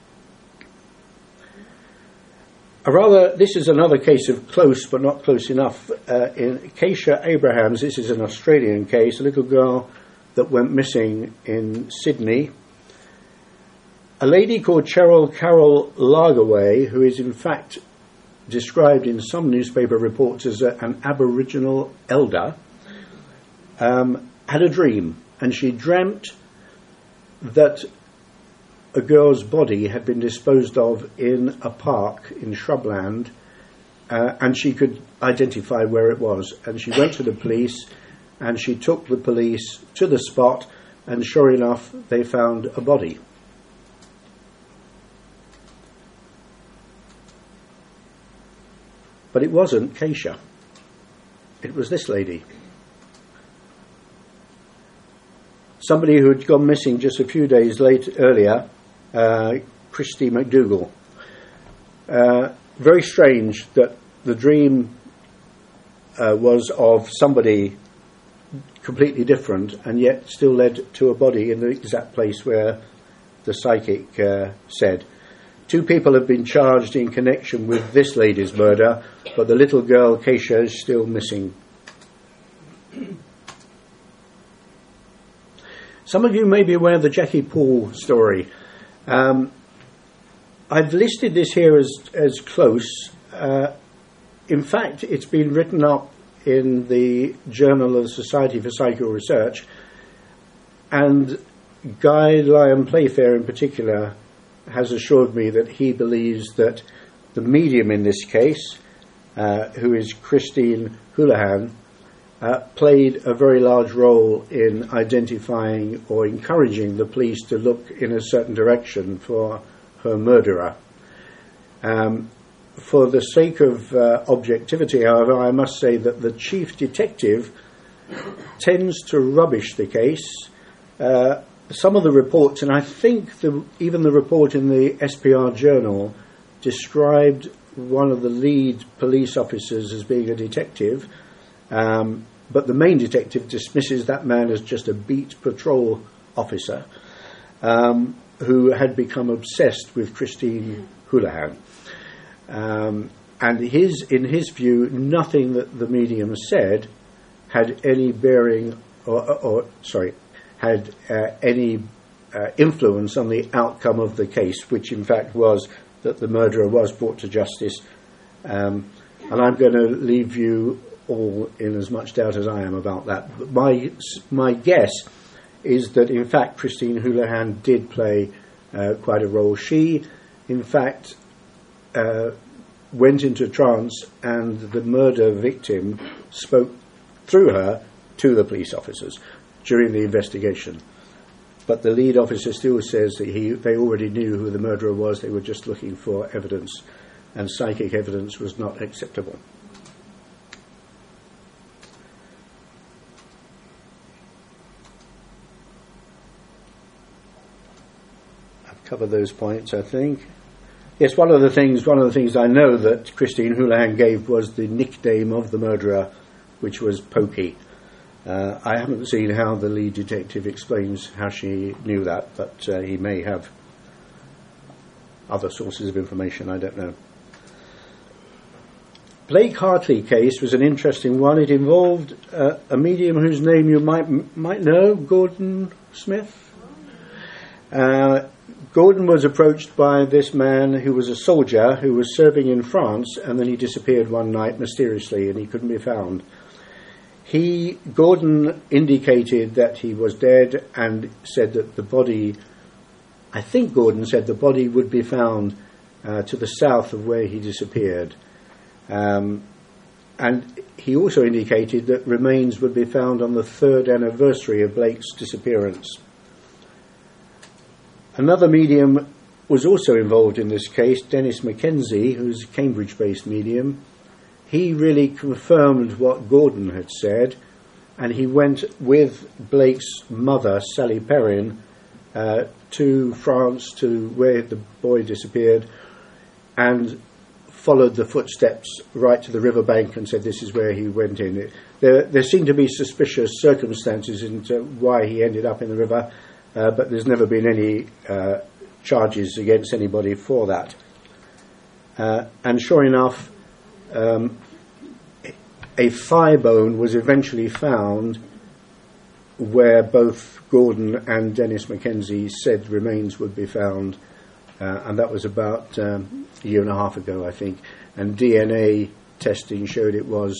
A rather, this is another case of close but not close enough. Uh, in Keisha Abrahams, this is an Australian case, a little girl that went missing in Sydney. A lady called Cheryl Carol Lagerway, who is in fact described in some newspaper reports as a, an Aboriginal elder, um, had a dream, and she dreamt that a girl's body had been disposed of in a park in shrubland, uh, and she could identify where it was. And she went to the police, and she took the police to the spot, and sure enough, they found a body. But it wasn't Keisha. It was this lady. Somebody who had gone missing just a few days late earlier, uh, Christy McDougall. Uh, very strange that the dream uh, was of somebody completely different, and yet still led to a body in the exact place where the psychic uh, said. Two people have been charged in connection with this lady's murder, but the little girl, Keisha, is still missing. Some of you may be aware of the Jackie Paul story. Um, I've listed this here as, as close. Uh, in fact, it's been written up in the Journal of the Society for Psychical Research, and Guy Lyon Playfair in particular has assured me that he believes that the medium in this case, uh, who is Christine Houlihan, uh, played a very large role in identifying or encouraging the police to look in a certain direction for her murderer. Um, for the sake of uh, objectivity, however, I must say that the chief detective tends to rubbish the case. Uh, some of the reports, and I think the, even the report in the S P R Journal, described one of the lead police officers as being a detective, um, but the main detective dismisses that man as just a beat patrol officer um, who had become obsessed with Christine Houlihan. Um, and his, in his view, nothing that the medium said had any bearing, or, or sorry, had uh, any uh, influence on the outcome of the case, which in fact was that the murderer was brought to justice. Um, and I'm going to leave you all in as much doubt as I am about that. But my my guess is that in fact Christine Houlihan did play uh, quite a role. She, in fact, uh, went into trance, and the murder victim spoke through her to the police officers during the investigation. But the lead officer still says that he they already knew who the murderer was. They were just looking for evidence, and psychic evidence was not acceptable. I've covered those points, I think. Yes, one of the things one of the things I know that Christine Houlihan gave was the nickname of the murderer, which was Pokey. Uh, I haven't seen how the lead detective explains how she knew that, but uh, he may have other sources of information, I don't know. Blake Hartley case was an interesting one. It involved uh, a medium whose name you might might know, Gordon Smith. Uh, Gordon was approached by this man who was a soldier who was serving in France, and then he disappeared one night mysteriously and he couldn't be found. He, Gordon indicated that he was dead and said that the body, I think Gordon said the body would be found uh, to the south of where he disappeared. Um, and he also indicated that remains would be found on the third anniversary of Blake's disappearance. Another medium was also involved in this case, Dennis Mackenzie, who's a Cambridge-based medium. He really confirmed what Gordon had said, and he went with Blake's mother, Sally Perrin, uh, to France, to where the boy disappeared, and followed the footsteps right to the riverbank and said this is where he went in. It, there, there seemed to be suspicious circumstances into why he ended up in the river, uh, but there's never been any uh, charges against anybody for that. Uh, and sure enough, Um, a thigh bone was eventually found where both Gordon and Dennis Mackenzie said remains would be found, uh, and that was about um, a year and a half ago, I think, and D N A testing showed it was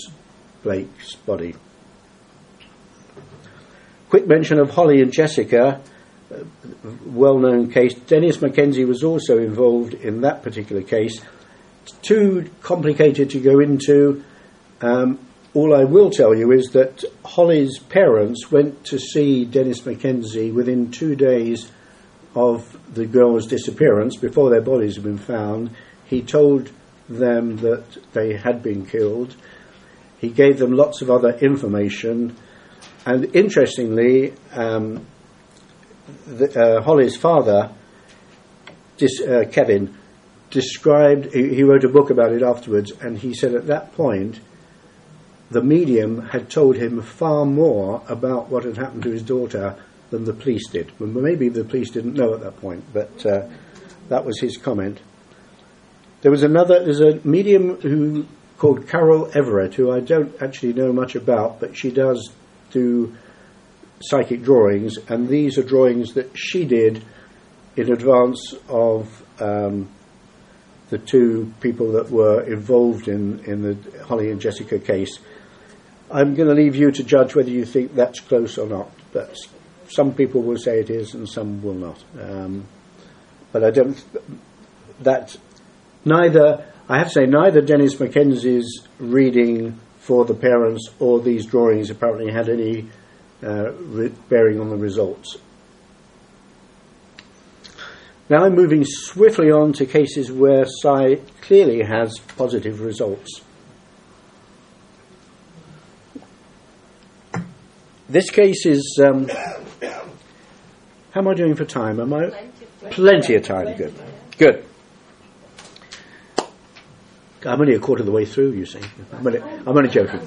Blake's body. Quick mention of Holly and Jessica. well-known case. Dennis Mackenzie was also involved in that particular case. It's too complicated to go into. Um, all I will tell you is that Holly's parents went to see Dennis Mackenzie within two days of the girls' disappearance, before their bodies had been found. He told them that they had been killed. He gave them lots of other information. And interestingly, um, the, uh, Holly's father, dis, uh, Kevin, described, he, he wrote a book about it afterwards, and he said at that point the medium had told him far more about what had happened to his daughter than the police did. Well, maybe the police didn't know at that point, but uh, that was his comment. There was another, there's a medium who called Carol Everett, who I don't actually know much about, but she does do psychic drawings, and these are drawings that she did in advance of um, the two people that were involved in, in the Holly and Jessica case. I'm going to leave you to judge whether you think that's close or not, but some people will say it is and some will not. Um, but I don't, that, neither, I have to say, neither Dennis Mackenzie's reading for the parents or these drawings apparently had any uh, re- bearing on the results. Now I'm moving swiftly on to cases where Psi clearly has positive results. This case is, um, how am I doing for time? Am I plenty of time? Good, good. I'm only a quarter of the way through, you see. I'm only, I'm only joking.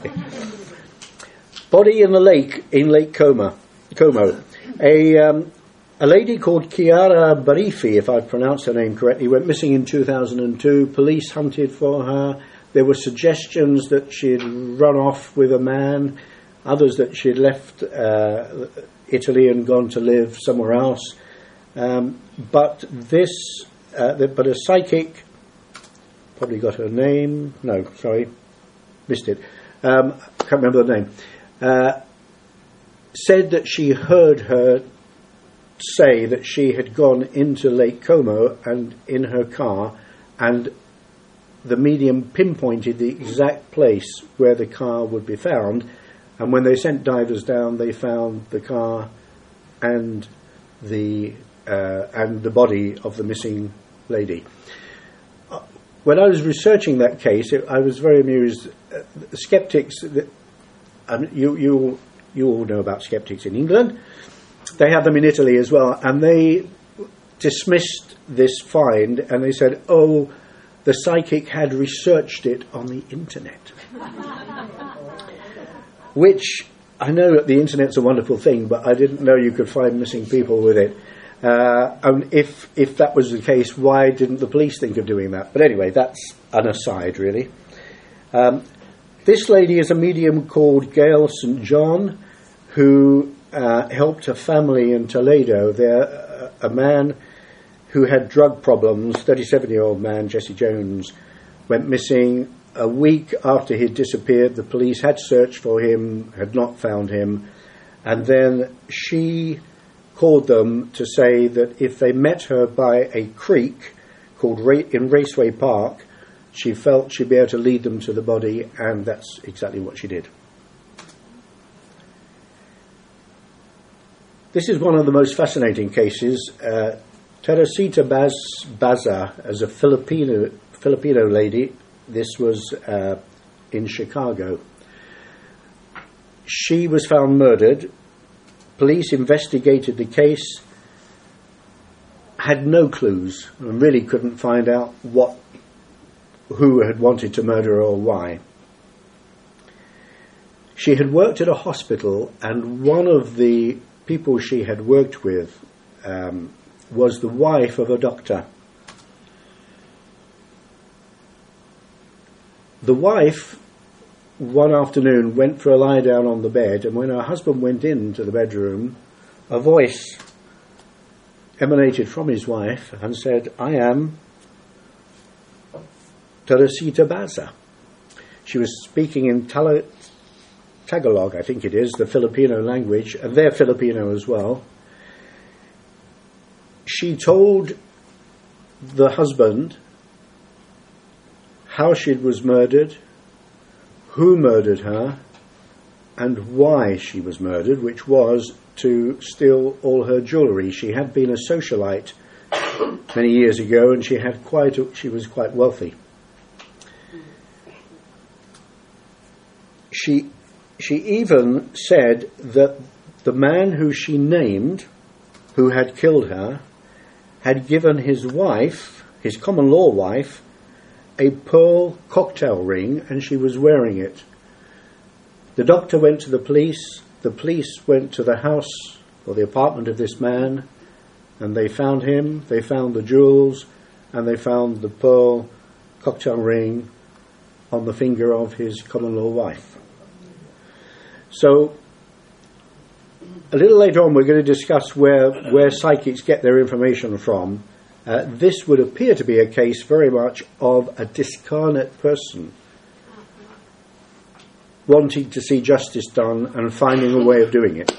Body in the lake in Lake Como. Como. A um, a lady called Chiara Barifi, if I pronounced her name correctly, went missing in two thousand two. Police hunted for her. There were suggestions that she had run off with a man, others that she had left uh, Italy and gone to live somewhere else. Um, but this, uh, the, but a psychic, probably got her name. No, sorry, missed it. Um, can't remember the name. Uh, said that she heard her say that she had gone into Lake Como and in her car, and the medium pinpointed the exact place where the car would be found. And when they sent divers down, they found the car and the uh, and the body of the missing lady. Uh, when I was researching that case, it, I was very amused. Uh, the skeptics, that, um, you you you all know about skeptics in England. They have them in Italy as well, and they dismissed this find, and they said, "Oh, the psychic had researched it on the internet." Which, I know that the internet's a wonderful thing, but I didn't know you could find missing people with it. Uh, and if if that was the case, why didn't the police think of doing that? But anyway, that's an aside, really. Um, this lady is a medium called Gail Saint John, who uh, helped a family in Toledo. There, uh, a man who had drug problems, thirty-seven-year-old man, Jesse Jones, went missing. A week after he'd disappeared, the police had searched for him, had not found him, and then she called them to say that if they met her by a creek called Ra- in Raceway Park, she felt she'd be able to lead them to the body, and that's exactly what she did. This is one of the most fascinating cases. Uh, Teresita Baz, Baza, as a Filipino Filipino lady. This was uh, in Chicago. She was found murdered. Police investigated the case, had no clues, and really couldn't find out what, who had wanted to murder her or why. She had worked at a hospital, and one of the people she had worked with um, was the wife of a doctor. The wife, one afternoon, went for a lie down on the bed, and when her husband went into the bedroom, a voice emanated from his wife and said, "I am Teresita Baza." She was speaking in Tala- Tagalog, I think it is, the Filipino language, and they're Filipino as well. she told the husband how she was murdered, who murdered her, and why she was murdered, which was to steal all her jewellery. She had been a socialite many years ago, and she had quite a, she was quite wealthy. She she even said that the man who she named, who had killed her, had given his wife, his common law wife, a pearl cocktail ring, and she was wearing it. The doctor went to the police, the police went to the house or the apartment of this man, and they found him, they found the jewels, and they found the pearl cocktail ring on the finger of his common law wife. So, a little later on we're going to discuss where, where psychics get their information from. Uh, this would appear to be a case very much of a discarnate person wanting to see justice done and finding a way of doing it.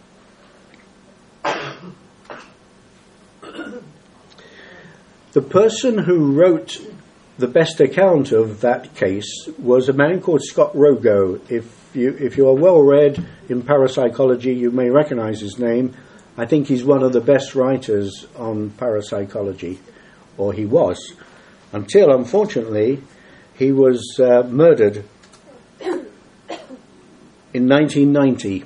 The person who wrote the best account of that case was a man called Scott Rogo. If you if you are well read in parapsychology, you may recognise his name. I think he's one of the best writers on parapsychology, or he was, until unfortunately he was uh, murdered in nineteen ninety.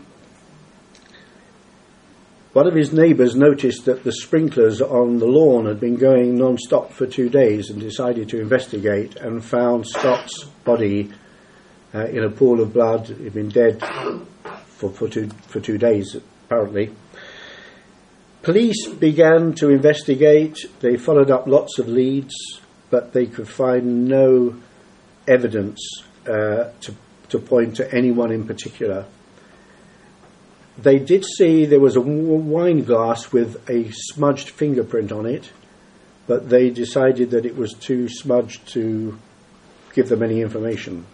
One of his neighbours noticed that the sprinklers on the lawn had been going non-stop for two days and decided to investigate and found Scott's body uh, in a pool of blood. He'd been dead for, for, two, for two days, apparently. Police began to investigate. They followed up lots of leads, but they could find no evidence uh, to, to point to anyone in particular. They did see there was a wine glass with a smudged fingerprint on it, but they decided that it was too smudged to give them any information.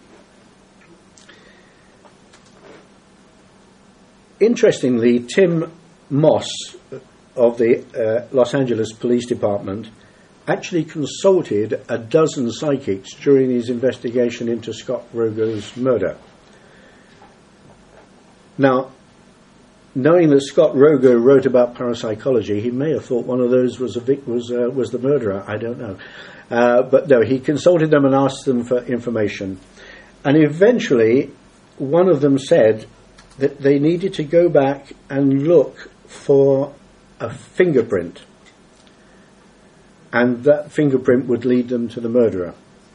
Interestingly, Tim Moss of the uh, Los Angeles Police Department actually consulted a dozen psychics during his investigation into Scott Rogo's murder. Now, knowing that Scott Rogo wrote about parapsychology, he may have thought one of those was a vic- was uh, was the murderer. I don't know, uh, but no, he consulted them and asked them for information, and eventually, one of them said that they needed to go back and look for a fingerprint, and that fingerprint would lead them to the murderer.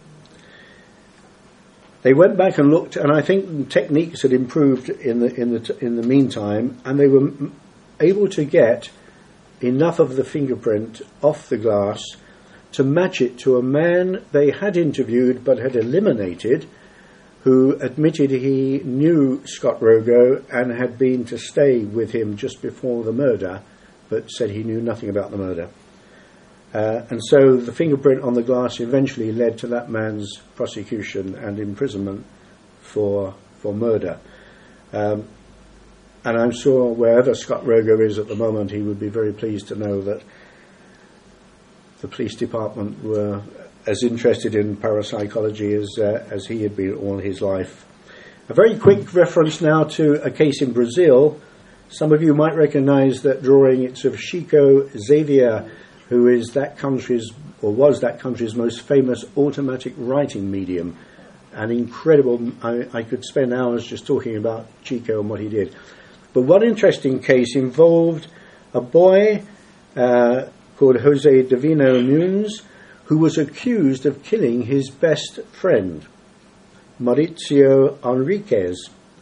They went back and looked, and I think techniques had improved in the in the in the meantime, and they were able to get enough of the fingerprint off the glass to match it to a man they had interviewed but had eliminated, who admitted he knew Scott Rogo and had been to stay with him just before the murder, but said he knew nothing about the murder. Uh, and so the fingerprint on the glass eventually led to that man's prosecution and imprisonment for for murder. Um, and I'm sure wherever Scott Rogo is at the moment, he would be very pleased to know that the police department were as interested in parapsychology as, uh, as he had been all his life. A very quick reference now to a case in Brazil. Some of you might recognise that drawing. It's of Chico Xavier, who is that country's, or was that country's most famous automatic writing medium. An incredible, I, I could spend hours just talking about Chico and what he did. But one interesting case involved a boy uh, called Jose Divino Nunes, who was accused of killing his best friend, Mauricio Enriquez.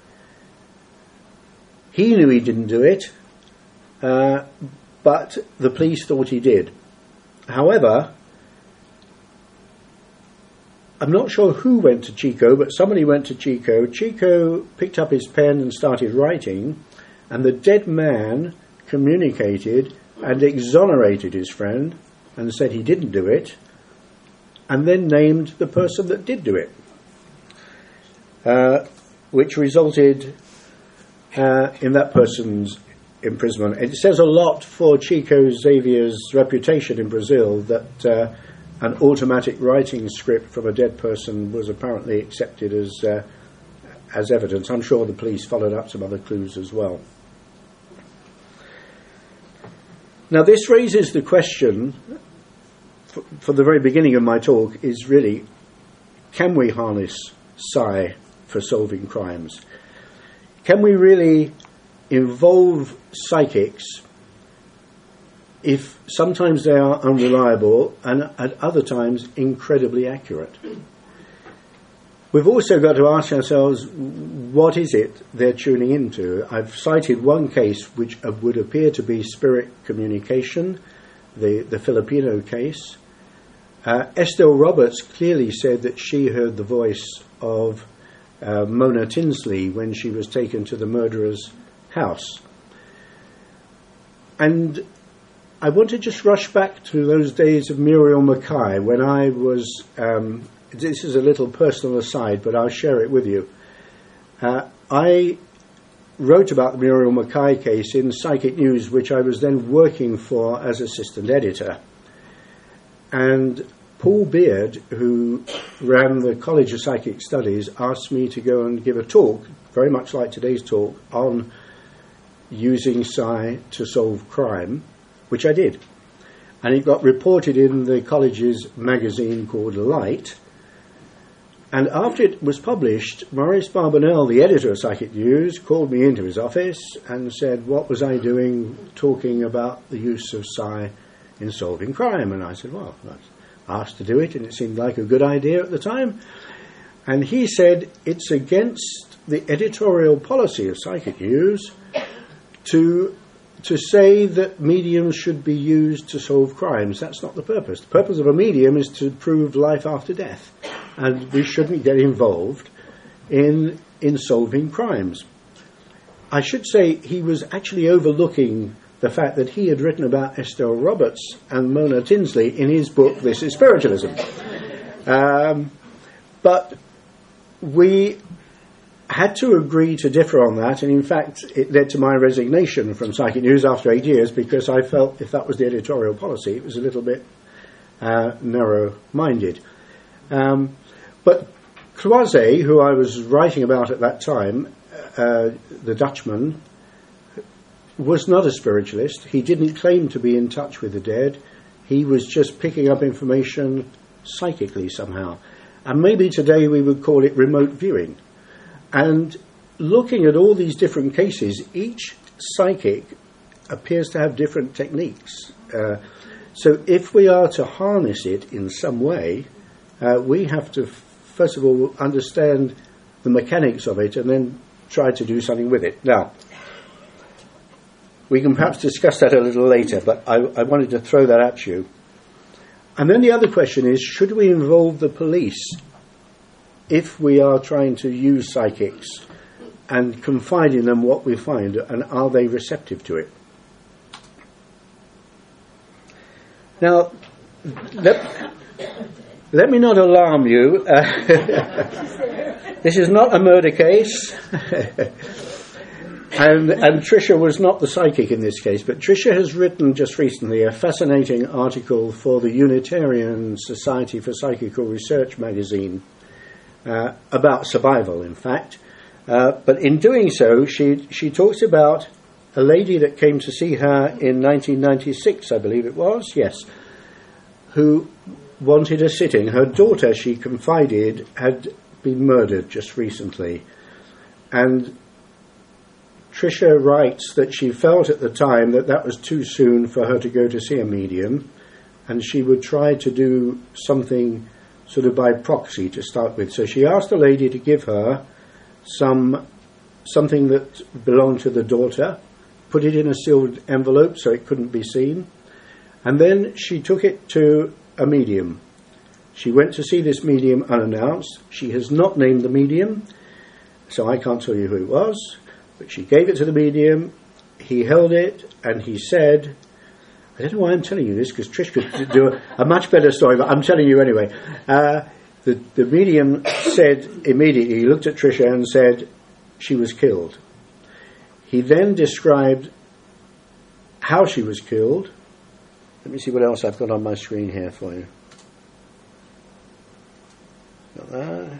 He knew he didn't do it, uh, but the police thought he did. However, I'm not sure who went to Chico, but somebody went to Chico. Chico picked up his pen and started writing, and the dead man communicated and exonerated his friend and said he didn't do it, and then named the person that did do it, uh, which resulted uh, in that person's imprisonment. It says a lot for Chico Xavier's reputation in Brazil that uh, an automatic writing script from a dead person was apparently accepted as uh, as evidence. I'm sure the police followed up some other clues as well. Now, this raises the question, for, for the very beginning of my talk, is really, can we harness psi for solving crimes? Can we really involve psychics if sometimes they are unreliable and at other times incredibly accurate? We've also got to ask ourselves, what is it they're tuning into? I've cited one case which would appear to be spirit communication, the, the Filipino case. Uh, Estelle Roberts clearly said that she heard the voice of uh, Mona Tinsley when she was taken to the murderer's house. And I want to just rush back to those days of Muriel Mackay when I was... Um, this is a little personal aside, but I'll share it with you. Uh, I wrote about the Muriel Mackay case in Psychic News, which I was then working for as assistant editor. And Paul Beard, who ran the College of Psychic Studies, asked me to go and give a talk, very much like today's talk, on using psi to solve crime, which I did. And it got reported in the college's magazine called Light. And after it was published, Maurice Barbanel, the editor of Psychic News, called me into his office and said, what was I doing talking about the use of psi in solving crime? And I said, well, I was asked to do it, and it seemed like a good idea at the time. And he said, it's against the editorial policy of Psychic News to to say that mediums should be used to solve crimes. That's not the purpose. The purpose of a medium is to prove life after death. And we shouldn't get involved in in solving crimes. I should say he was actually overlooking the fact that he had written about Estelle Roberts and Mona Tinsley in his book, This is Spiritualism. Um, but we had to agree to differ on that, and in fact it led to my resignation from Psychic News after eight years because I felt if that was the editorial policy, it was a little bit uh, narrow-minded. Um, but Cloizet, who I was writing about at that time, uh, the Dutchman, was not a spiritualist. He didn't claim to be in touch with the dead. He was just picking up information psychically somehow. And maybe today we would call it remote viewing. And looking at all these different cases, each psychic appears to have different techniques. Uh, so if we are to harness it in some way, uh, we have to, first of all, understand the mechanics of it and then try to do something with it. Now, we can perhaps discuss that a little later, but I, I wanted to throw that at you. And then the other question is, should we involve the police if we are trying to use psychics and confide in them what we find, and are they receptive to it? Now, let, let me not alarm you. Uh, this is not a murder case. And, and Tricia was not the psychic in this case, but Tricia has written just recently a fascinating article for the Unitarian Society for Psychical Research magazine uh, about survival, in fact. Uh, but in doing so, she she talks about a lady that came to see her in nineteen ninety-six, I believe it was, yes, who wanted a sitting. Her daughter, she confided, had been murdered just recently. And Tricia writes that she felt at the time that that was too soon for her to go to see a medium, and she would try to do something sort of by proxy to start with. So she asked the lady to give her some something that belonged to the daughter, put it in a sealed envelope so it couldn't be seen, and then she took it to a medium. She went to see this medium unannounced. She has not named the medium, so I can't tell you who it was. But she gave it to the medium, he held it, and he said, I don't know why I'm telling you this, because Trish could do a, a much better story, but I'm telling you anyway. Uh, the, the medium said immediately, he looked at Tricia and said, she was killed. He then described how she was killed. Let me see what else I've got on my screen here for you. Got that.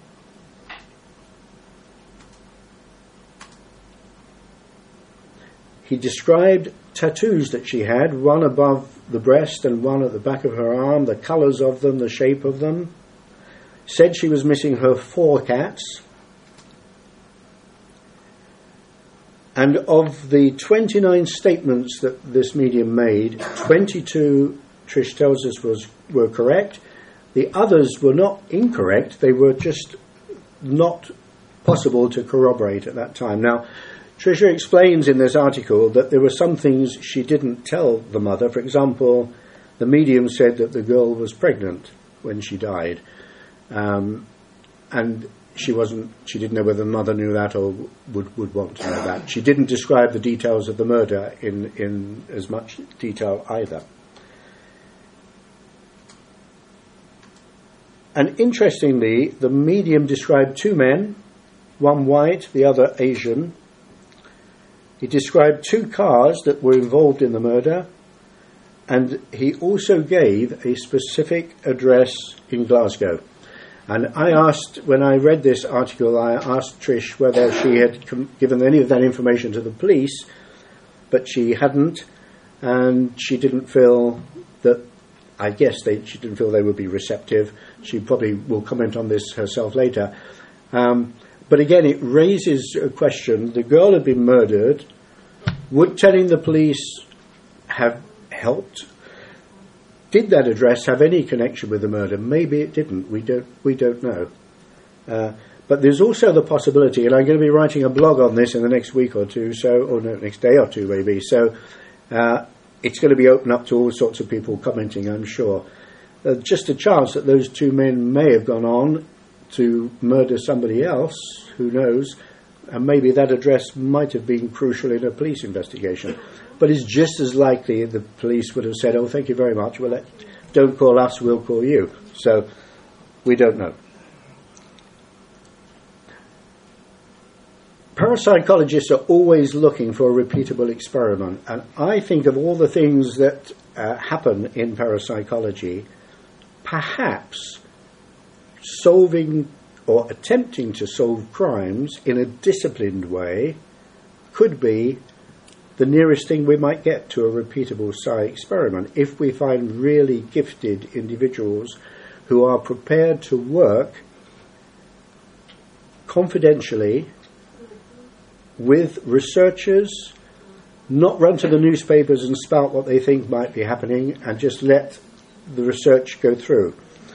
He described tattoos that she had, one above the breast and one at the back of her arm, the colours of them, the shape of them. Said she was missing her four cats. And of the twenty-nine statements that this medium made, twenty-two, Trish tells us, was were correct. The others were not incorrect, they were just not possible to corroborate at that time. Now, Tricia explains in this article that there were some things she didn't tell the mother. For example, the medium said that the girl was pregnant when she died, um, and she wasn't. She didn't know whether the mother knew that or would would want to know that. She didn't describe the details of the murder in in as much detail either. And interestingly, the medium described two men, one white, the other Asian. He described two cars that were involved in the murder, and he also gave a specific address in Glasgow. And I asked, when I read this article, I asked Trish whether she had com- given any of that information to the police, but she hadn't, and she didn't feel that, I guess they, she didn't feel they would be receptive. She probably will comment on this herself later. Um, But again, it raises a question. The girl had been murdered. Would telling the police have helped? Did that address have any connection with the murder? Maybe it didn't. We don't. We don't know. Uh, but there's also the possibility, and I'm going to be writing a blog on this in the next week or two, so or no, next day or two maybe. So uh, it's going to be open up to all sorts of people commenting, I'm sure. Uh, just a chance that those two men may have gone on to murder somebody else, who knows, and maybe that address might have been crucial in a police investigation. But it's just as likely the police would have said, oh, thank you very much, well, let, don't call us, we'll call you. So we don't know. Parapsychologists are always looking for a repeatable experiment, and I think of all the things that uh, happen in parapsychology, perhaps solving or attempting to solve crimes in a disciplined way could be the nearest thing we might get to a repeatable psi experiment if we find really gifted individuals who are prepared to work confidentially with researchers, not run to the newspapers and spout what they think might be happening, and just let the research go through.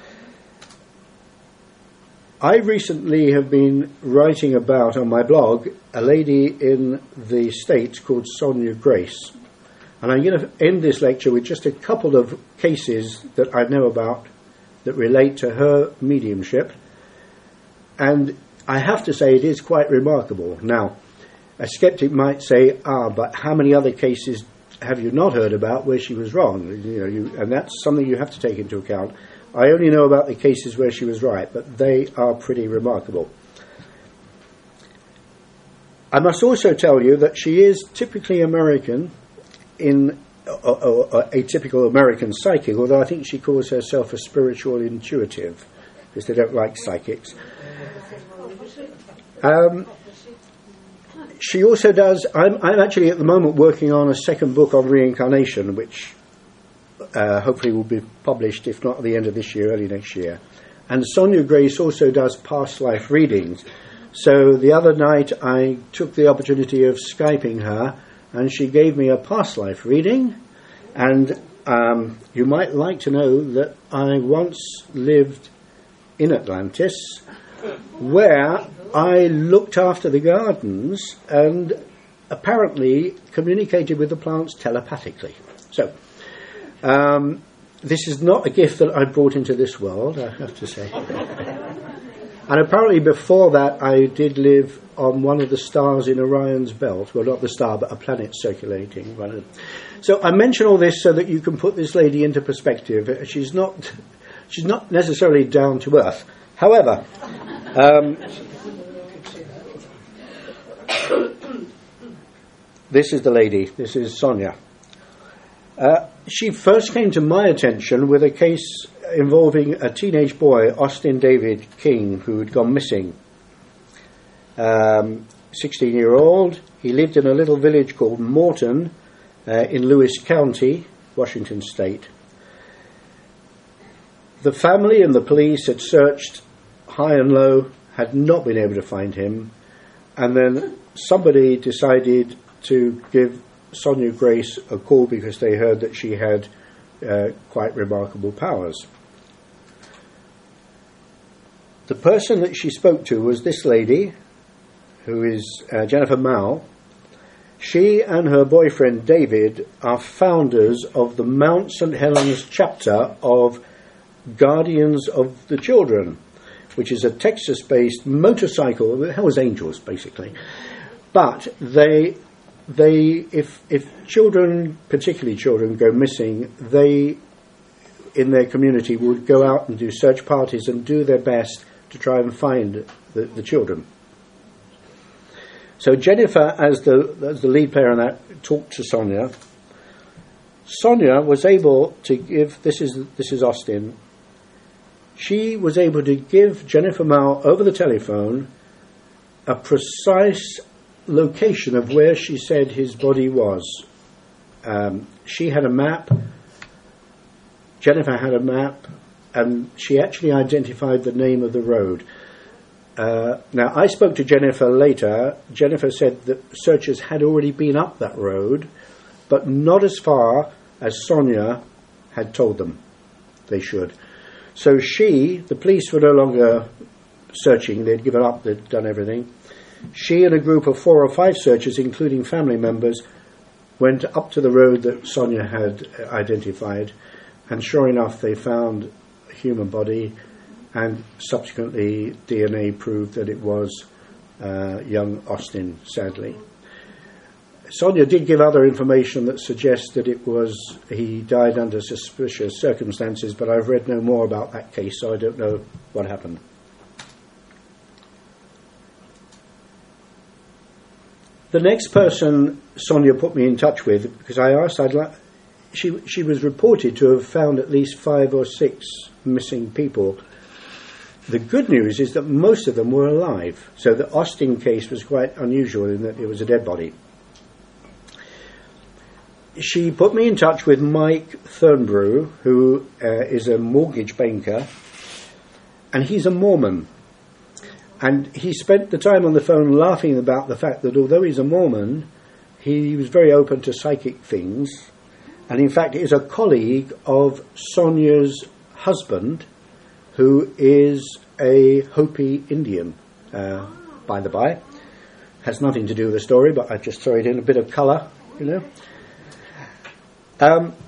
I recently have been writing about, on my blog, a lady in the States called Sonia Grace. And I'm going to end this lecture with just a couple of cases that I know about that relate to her mediumship. And I have to say it is quite remarkable. Now, a skeptic might say, ah, but how many other cases have you not heard about where she was wrong? You know, you, and that's something you have to take into account. I only know about the cases where she was right, but they are pretty remarkable. I must also tell you that she is typically American, in or, or, or a typical American psychic, although I think she calls herself a spiritual intuitive, because they don't like psychics. Um, she also does, I'm, I'm actually at the moment working on a second book on reincarnation, which Uh, hopefully will be published, if not at the end of this year, early next year. And Sonia Grace also does past life readings. So the other night I took the opportunity of Skyping her, and she gave me a past life reading. And um, you might like to know that I once lived in Atlantis, where I looked after the gardens and apparently communicated with the plants telepathically. So Um, this is not a gift that I brought into this world, I have to say. And apparently before that I did live on one of the stars in Orion's belt. Well, not the star, but a planet circulating. So I mention all this so that you can put this lady into perspective. She's not, she's not necessarily down to earth. However, um, this is the lady. This is Sonia. Uh, she first came to my attention with a case involving a teenage boy, Austin David King, who had gone missing. Um, sixteen-year-old. He lived in a little village called Morton uh, in Lewis County, Washington State. The family and the police had searched high and low, had not been able to find him, and then somebody decided to give Sonia Grace a call because they heard that she had uh, quite remarkable powers. The person that she spoke to was this lady, who is uh, Jennifer Mao. She and her boyfriend David are founders of the Mount Saint Helens chapter of Guardians of the Children, which is a Texas-based motorcycle, Hell's Angels basically. But they, they, if if children, particularly children, go missing, they, in their community, would go out and do search parties and do their best to try and find the, the children. So Jennifer, as the as the lead player in that, talked to Sonia. Sonia was able to give, this is this is Austin, she was able to give Jennifer Mao over the telephone a precise location of where she said his body was. Um, she had a map, Jennifer had a map, and she actually identified the name of the road. Uh, now, I spoke to Jennifer later. Jennifer said that searchers had already been up that road, but not as far as Sonia had told them they should. So she, the police were no longer searching, they'd given up, they'd done everything. She and a group of four or five searchers, including family members, went up to the road that Sonia had identified, and sure enough they found a human body, and subsequently D N A proved that it was uh, young Austin, sadly. Sonia did give other information that suggests that it was he died under suspicious circumstances, but I've read no more about that case, so I don't know what happened. The next person Sonia put me in touch with, because I asked, I'd like, she she was reported to have found at least five or six missing people. The good news is that most of them were alive, so the Austin case was quite unusual in that it was a dead body. She put me in touch with Mike Thurnbrew, who uh, is a mortgage banker, and he's a Mormon. And he spent the time on the phone laughing about the fact that although he's a Mormon, he was very open to psychic things, and in fact is a colleague of Sonia's husband, who is a Hopi Indian, uh, by the by. Has nothing to do with the story, but I just throw it in a bit of colour, you know. Um,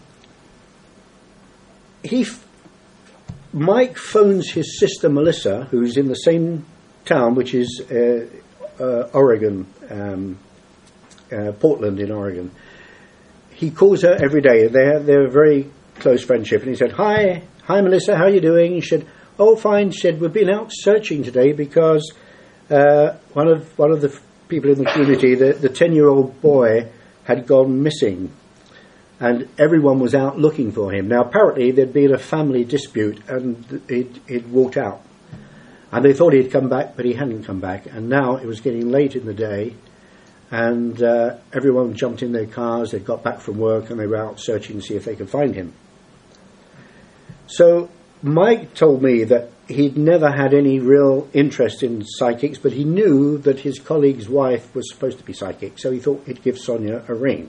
he, f- Mike phones his sister Melissa, who's in the same town, which is uh, uh, Oregon, um, uh, Portland in Oregon. He calls her every day. They're they're a very close friendship, and he said, "Hi, hi, Melissa, how are you doing?" She said, "Oh, fine." She said, "We've been out searching today because uh, one of one of the people in the community, the the ten-year-old boy, had gone missing, and everyone was out looking for him. Now, apparently, there'd been a family dispute, and he'd, he'd walked out, and they thought he'd come back, but he hadn't come back. And now it was getting late in the day, and uh, everyone jumped in their cars. They got back from work, and they were out searching to see if they could find him." So Mike told me that he'd never had any real interest in psychics, but he knew that his colleague's wife was supposed to be psychic, so he thought he'd give Sonia a ring.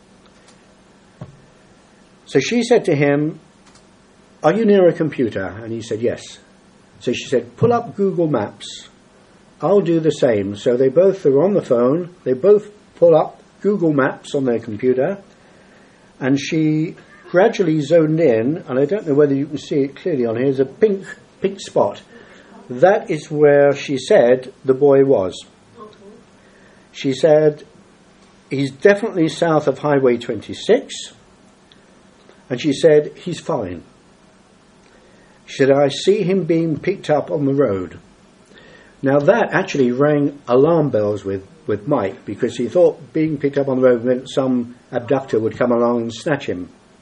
So she said to him, "Are you near a computer?" And he said, "Yes." So she said, "Pull up Google Maps. I'll do the same." So they both are on the phone. They both pull up Google Maps on their computer. And she gradually zoned in, and I don't know whether you can see it clearly on here, there's a pink, pink spot. That is where she said the boy was. She said, he's definitely south of Highway twenty-six. And she said, he's fine. She said, I see him being picked up on the road. Now that actually rang alarm bells with, with Mike, because he thought being picked up on the road meant some abductor would come along and snatch him.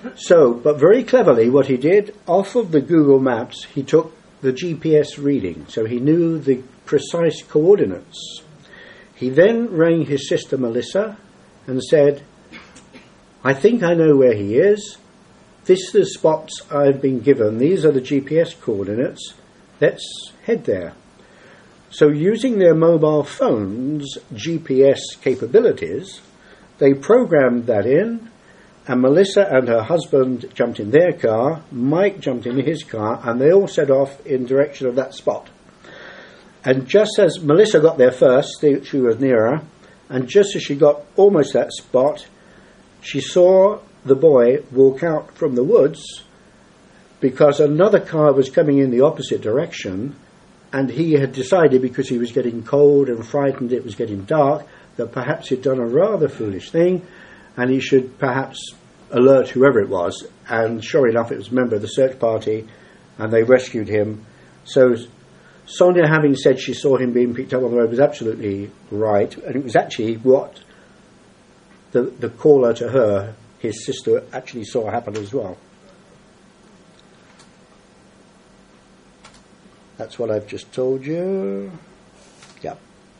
So, but very cleverly, what he did, off of the Google Maps, he took the G P S reading, so he knew the precise coordinates. He then rang his sister Melissa and said, I think I know where he is. This are the spots I've been given. These are the G P S coordinates. Let's head there. So using their mobile phones' G P S capabilities, they programmed that in, and Melissa and her husband jumped in their car, Mike jumped in his car, and they all set off in direction of that spot. And just as Melissa got there first, she was nearer, and just as she got almost that spot, she saw the boy walk out from the woods because another car was coming in the opposite direction, and he had decided, because he was getting cold and frightened, it was getting dark, that perhaps he'd done a rather foolish thing, and he should perhaps alert whoever it was. And sure enough, it was a member of the search party, and they rescued him. So Sonia, having said she saw him being picked up on the road, was absolutely right, and it was actually what the, the caller to her, his sister, actually saw happen as well. That's what I've just told you. Yeah.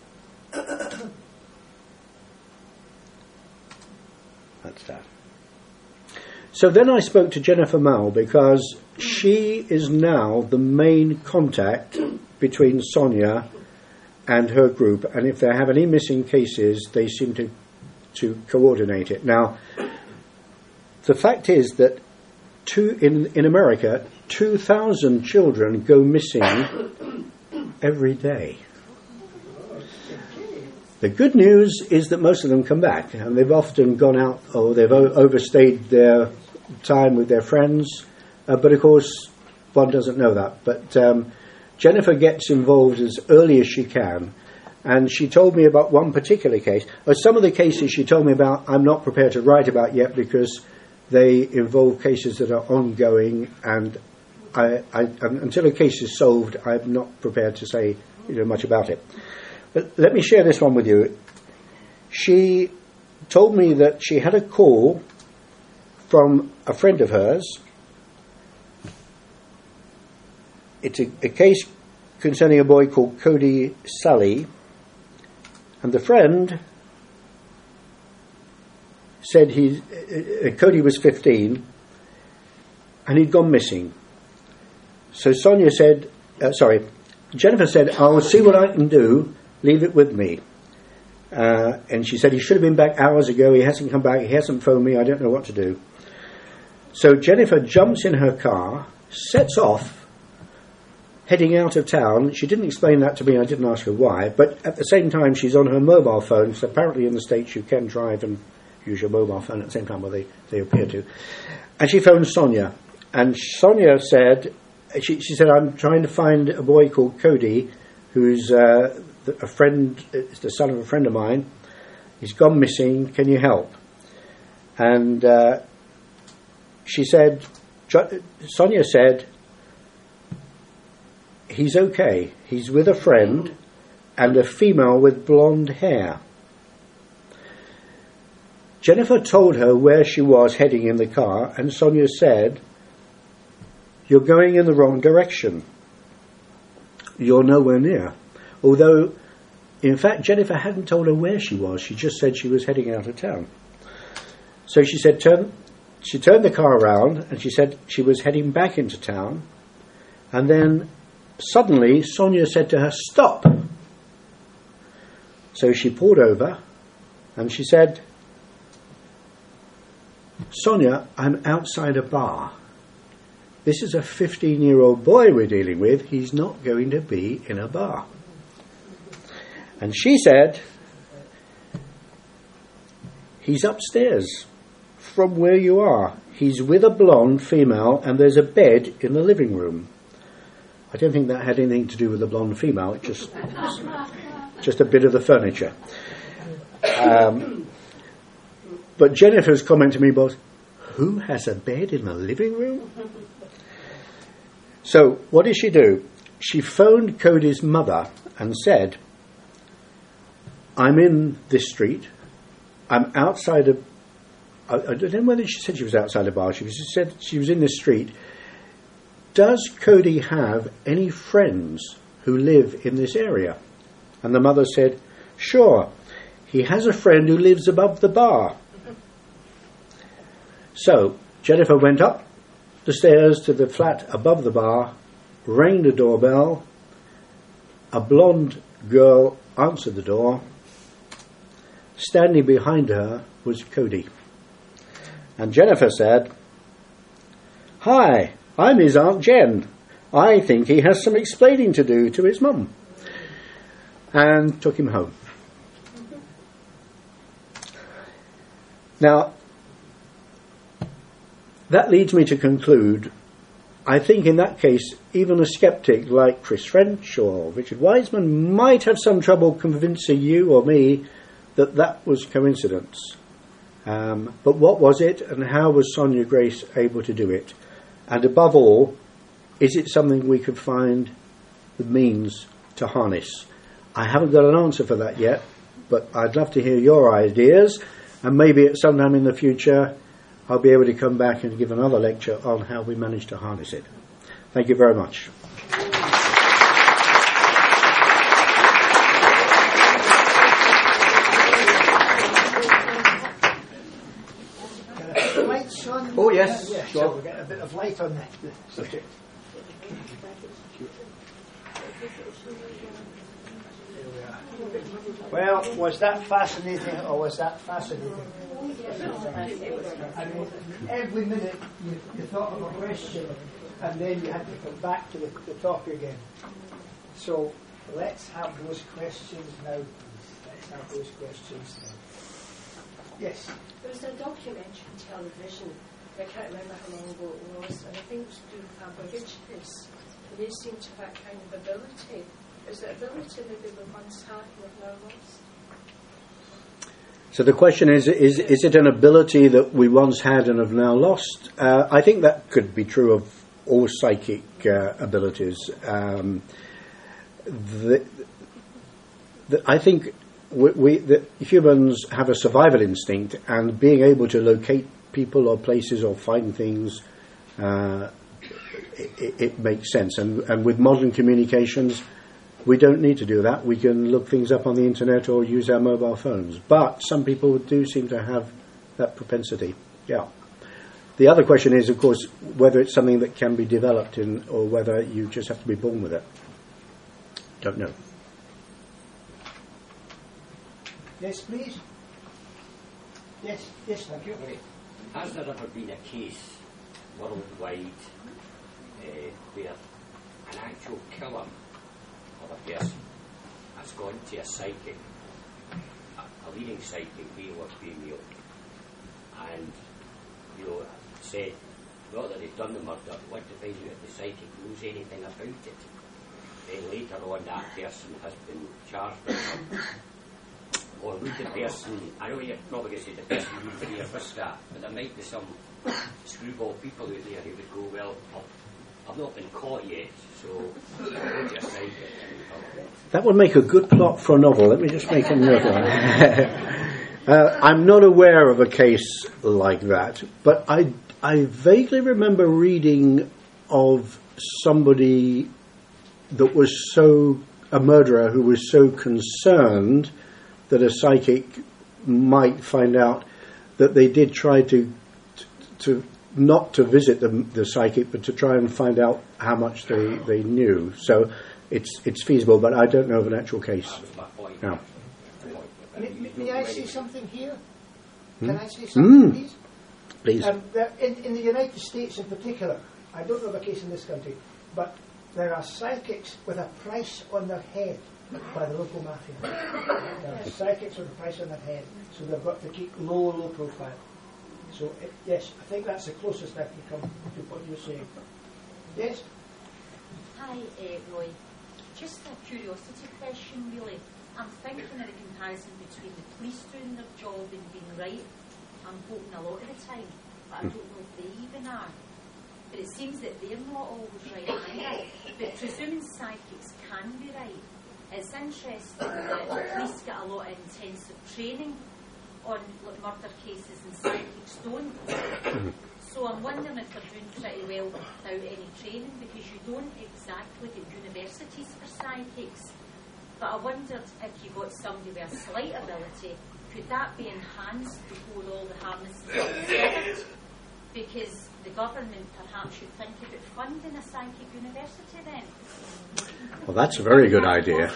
That's that. So then I spoke to Jennifer Mall, because she is now the main contact between Sonia and her group, and if they have any missing cases, they seem to to coordinate it. Now, the fact is that two, in, in America, two thousand children go missing every day. The good news is that most of them come back, and they've often gone out, or they've o- overstayed their time with their friends, uh, but of course one doesn't know that. But um, Jennifer gets involved as early as she can, and she told me about one particular case. Or some of the cases she told me about I'm not prepared to write about yet, because they involve cases that are ongoing, and I, I, until a case is solved, I'm not prepared to say you know, much about it. But let me share this one with you. She told me that she had a call from a friend of hers. It's a, a case concerning a boy called Cody Sully, and the friend said he, uh, Cody was fifteen, and he'd gone missing. So Sonia said, uh, sorry, Jennifer said, I'll see what I can do, leave it with me. Uh, and she said, he should have been back hours ago, he hasn't come back, he hasn't phoned me, I don't know what to do. So Jennifer jumps in her car, sets off, heading out of town. She didn't explain that to me, I didn't ask her why, but at the same time she's on her mobile phone, because apparently in the States you can drive and use your mobile phone at the same time, well they, they appear to. And she phoned Sonia, and Sonia said, she, she said, I'm trying to find a boy called Cody, who's uh, a friend, it's the son of a friend of mine. He's gone missing, can you help? And uh, she said, Sonia said, he's okay. He's with a friend and a female with blonde hair. Jennifer told her where she was heading in the car, and Sonia said, you're going in the wrong direction. You're nowhere near. Although, in fact, Jennifer hadn't told her where she was. She just said she was heading out of town. So she said, turn, she turned the car around, and she said she was heading back into town. And then suddenly Sonia said to her, stop. So she pulled over, and she said, Sonia, I'm outside a bar. This is a fifteen-year-old boy we're dealing with. He's not going to be in a bar. And she said, he's upstairs from where you are. He's with a blonde female, and there's a bed in the living room. I don't think that had anything to do with the blonde female. It just, just a bit of the furniture. Um, but Jennifer's comment to me was, who has a bed in the living room? So what did she do? She phoned Cody's mother and said, I'm in this street. I'm outside a I, I don't know whether she said she was outside a bar. She was- she said she was in the street. Does Cody have any friends who live in this area? And the mother said, sure, he has a friend who lives above the bar. So Jennifer went up the stairs to the flat above the bar, rang the doorbell. A blonde girl answered the door. Standing behind her was Cody. And Jennifer said, hi, I'm his Aunt Jen. I think he has some explaining to do to his mum. And took him home. Now, that leads me to conclude, I think in that case, even a skeptic like Chris French or Richard Wiseman might have some trouble convincing you or me that that was coincidence. Um, but what was it, and how was Sonia Grace able to do it? And above all, is it something we could find the means to harness? I haven't got an answer for that yet, but I'd love to hear your ideas, and maybe at some time in the future I'll be able to come back and give another lecture on how we managed to harness it. Thank you very much. The lights on? Oh, yes, Yeah, sure. so we get a bit of light on the, the subject. There we are. Well, was that fascinating or was that fascinating? I mean, every minute you, you thought of a question and then you had to come back to the, the topic again. So let's have those questions now, please. Let's have those questions now. Yes? There was a documentary on television, I can't remember how long ago it was, and I think it was to do with Aborigines. And they seem to have that kind of ability. Is it ability that they were once had and have now lost? So the question is, is, is it an ability that we once had and have now lost? Uh, I think that could be true of all psychic uh, abilities. Um, the, the, I think we, we, the humans have a survival instinct, and being able to locate people or places or find things, uh, it, it makes sense. And, and with modern communications, we don't need to do that. We can look things up on the internet or use our mobile phones. But some people do seem to have that propensity. Yeah. The other question is, of course, whether it's something that can be developed in, or whether you just have to be born with it. Don't know. Yes, please. Yes, yes, thank you. Has there ever been a case worldwide uh, where an actual killer of a person has gone to a psychic, a, a leading psychic, male or female, and you know, said not that they've done the murder, but want to find out if the psychic knows anything about it? Then later on, that person has been charged with murder. Or would the person, I know you're probably going to say the person would be a risk that, but there might be some screwball people out there who would go, well, I've not been caught yet, so I'll go to a psychic. That would make a good plot for a novel. Let me just make a note of it. uh, I'm not aware of a case like that, but I, I vaguely remember reading of somebody that was so, a murderer who was so concerned that a psychic might find out that they did try to, to, to not to visit the, the psychic, but to try and find out how much they, they knew. So it's it's feasible, but I don't know of an actual case. No. May, may I say something here? Hmm? Can I say something, Mm. please? Please. Um, there, in, in the United States in particular, I don't know of a case in this country, but there are psychics with a price on their head by the local mafia. There are psychics with a price on their head, so they've got to keep low, low profile. So, it, yes, I think that's the closest I can come to what you're saying. Yes? Hi, uh, Roy. Just a curiosity question, really. I'm thinking of the comparison between the police doing their job and being right. I'm hoping a lot of the time, but I don't know if they even are. But it seems that they're not always right either. But presuming psychics can be right, it's interesting that the police get a lot of intensive training on like, murder cases and psychics don't. So I'm wondering if they're doing pretty well without any training, because you don't exactly get universities for psychics. But I wondered if you got somebody with a slight ability, could that be enhanced before all the harnesses are considered? Because the government perhaps should think about funding a psychic university then. Well, that's a very good idea.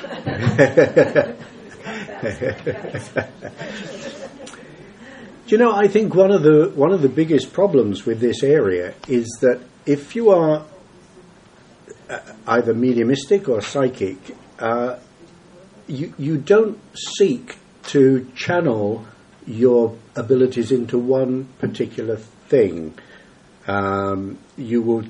Do you know, I think one of the one of the biggest problems with this area is that if you are uh, either mediumistic or psychic, uh, you you don't seek to channel your abilities into one particular thing. Um, you will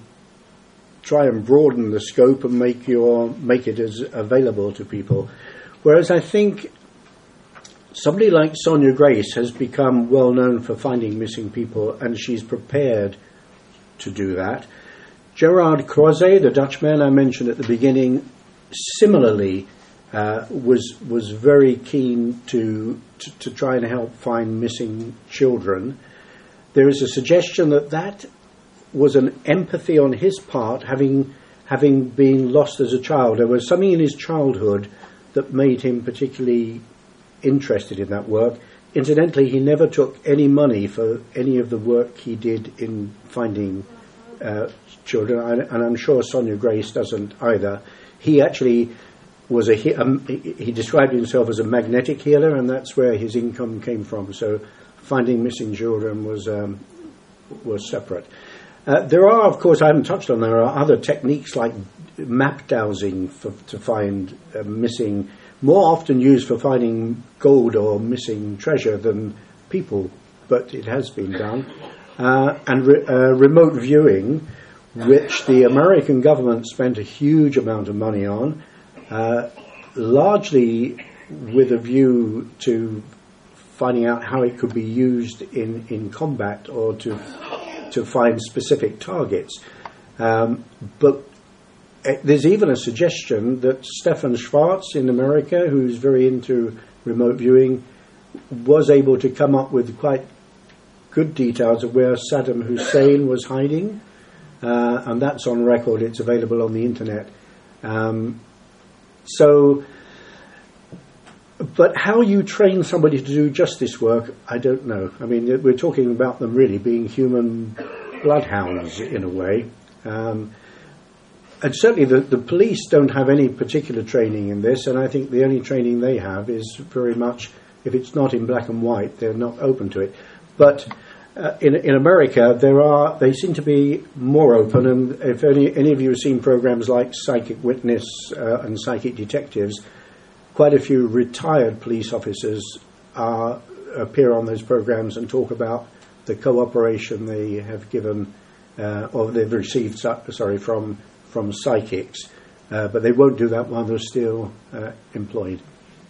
try and broaden the scope and make your make it as available to people. Whereas I think somebody like Sonia Grace has become well known for finding missing people, and she's prepared to do that. Gerard Croiset, the Dutchman I mentioned at the beginning, similarly uh, was was very keen to, to to try and help find missing children. There is a suggestion that that was an empathy on his part, having having been lost as a child. There was something in his childhood that made him particularly interested in that work. Incidentally, he never took any money for any of the work he did in finding uh, children, and I'm sure Sonia Grace doesn't either. He actually was a he, um, he described himself as a magnetic healer, and that's where his income came from. So finding missing children was um, was separate. Uh, there are, of course, I haven't touched on, there are other techniques like map dowsing for, to find uh, missing, more often used for finding gold or missing treasure than people, but it has been done. Uh, and re- uh, remote viewing, which the American government spent a huge amount of money on, uh, largely with a view to finding out how it could be used in, in combat or to to find specific targets. Um, but uh, there's even a suggestion that Stefan Schwartz in America, who's very into remote viewing, was able to come up with quite good details of where Saddam Hussein was hiding, uh, and that's on record. It's available on the internet. Um, so, but how you train somebody to do justice work, I don't know. I mean, we're talking about them really being human bloodhounds in a way. Um, and certainly the, the police don't have any particular training in this, and I think the only training they have is very much, if it's not in black and white, they're not open to it. But uh, in, in America, there are they seem to be more open, and if any, any of you have seen programs like Psychic Witness uh, and Psychic Detectives, quite a few retired police officers are, appear on those programs and talk about the cooperation they have given, uh, or they've received, sorry, from from psychics, uh, but they won't do that while they're still uh, employed.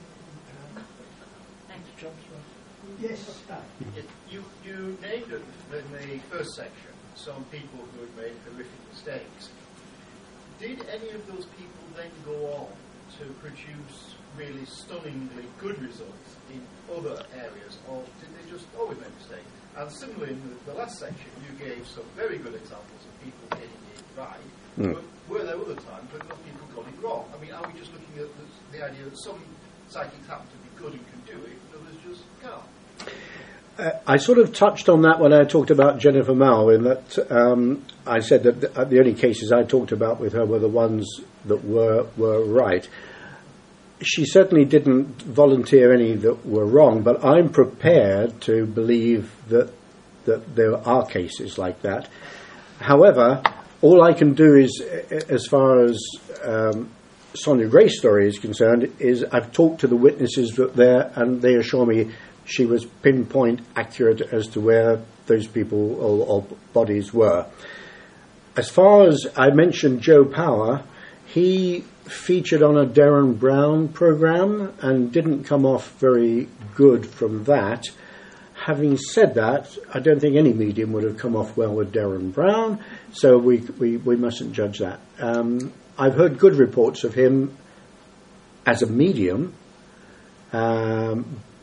Yes. You, you named it in the first section some people who had made horrific mistakes. Did any of those people then go on to produce really stunningly good results in other areas, or did they just always make mistakes? And similarly, in the, the last section, you gave some very good examples of people getting it right, mm. but were there other times when those people got it wrong? I mean, are we just looking at the, the idea that some psychics happen to be good and can do it, and others just can't? Uh, I sort of touched on that when I talked about Jennifer Mao, in that um, I said that the, uh, the only cases I talked about with her were the ones that were were right. She certainly didn't volunteer any that were wrong, but I'm prepared to believe that that there are cases like that. However, all I can do is, as far as um, Sonia Grace's story is concerned, is I've talked to the witnesses that there, and they assure me she was pinpoint accurate as to where those people or, or bodies were. As far as I mentioned Joe Power, he featured on a Darren Brown program and didn't come off very good from that. Having said that, I don't think any medium would have come off well with Darren Brown, so we we, we mustn't judge that. Um, I've heard good reports of him as a medium, um,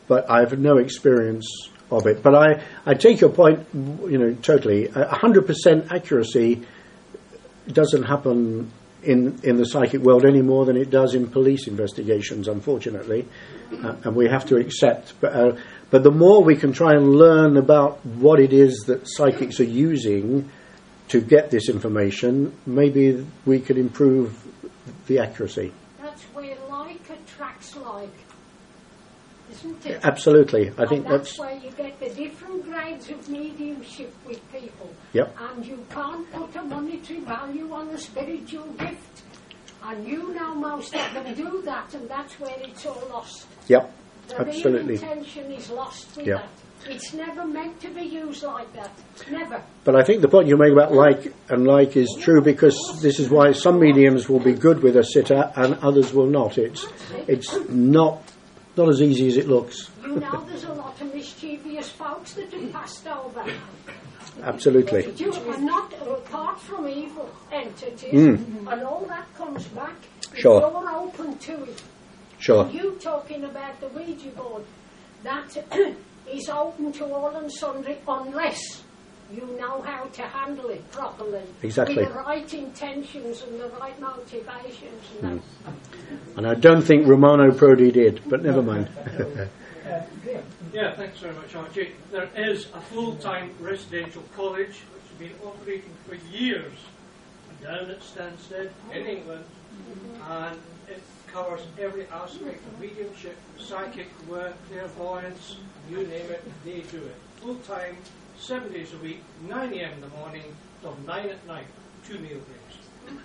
but I have no experience of it. But I, I take your point, you know, totally. A hundred percent accuracy doesn't happen in in the psychic world any more than it does in police investigations, unfortunately, uh, and we have to accept. But, uh, but the more we can try and learn about what it is that psychics are using to get this information, maybe we could improve the accuracy. That's where like attracts like, isn't it? Absolutely, I and think that's, that's where you get the different grades of mediumship with people. Yep. And you can't put a monetary value on a spiritual gift. And you know most of them do that, and that's where it's all lost. Yep, the absolutely. real intention is lost with Yep. that. It's never meant to be used like that. Never. But I think the point you make about like and like is true, because this is why some mediums will be good with a sitter and others will not. It's it's not not as easy as it looks. You know there's a lot of mischievous folks that have passed over. Absolutely. You are not, apart from evil entities, Mm. and all that comes back. Sure. If you're open to it. Sure. And you talking about the Ouija board, that is open to all and sundry unless you know how to handle it properly. Exactly. With the right intentions and the right motivations. And, Mm. And I don't think Romano Prodi did, but never mind. Yeah, thanks very much, Archie. There is a full-time residential college which has been operating for years down at Stansted in England, and it covers every aspect of mediumship, psychic work, clairvoyance, you name it, they do it. Full-time, seven days a week, nine a.m. in the morning till nine at night, two meal breaks.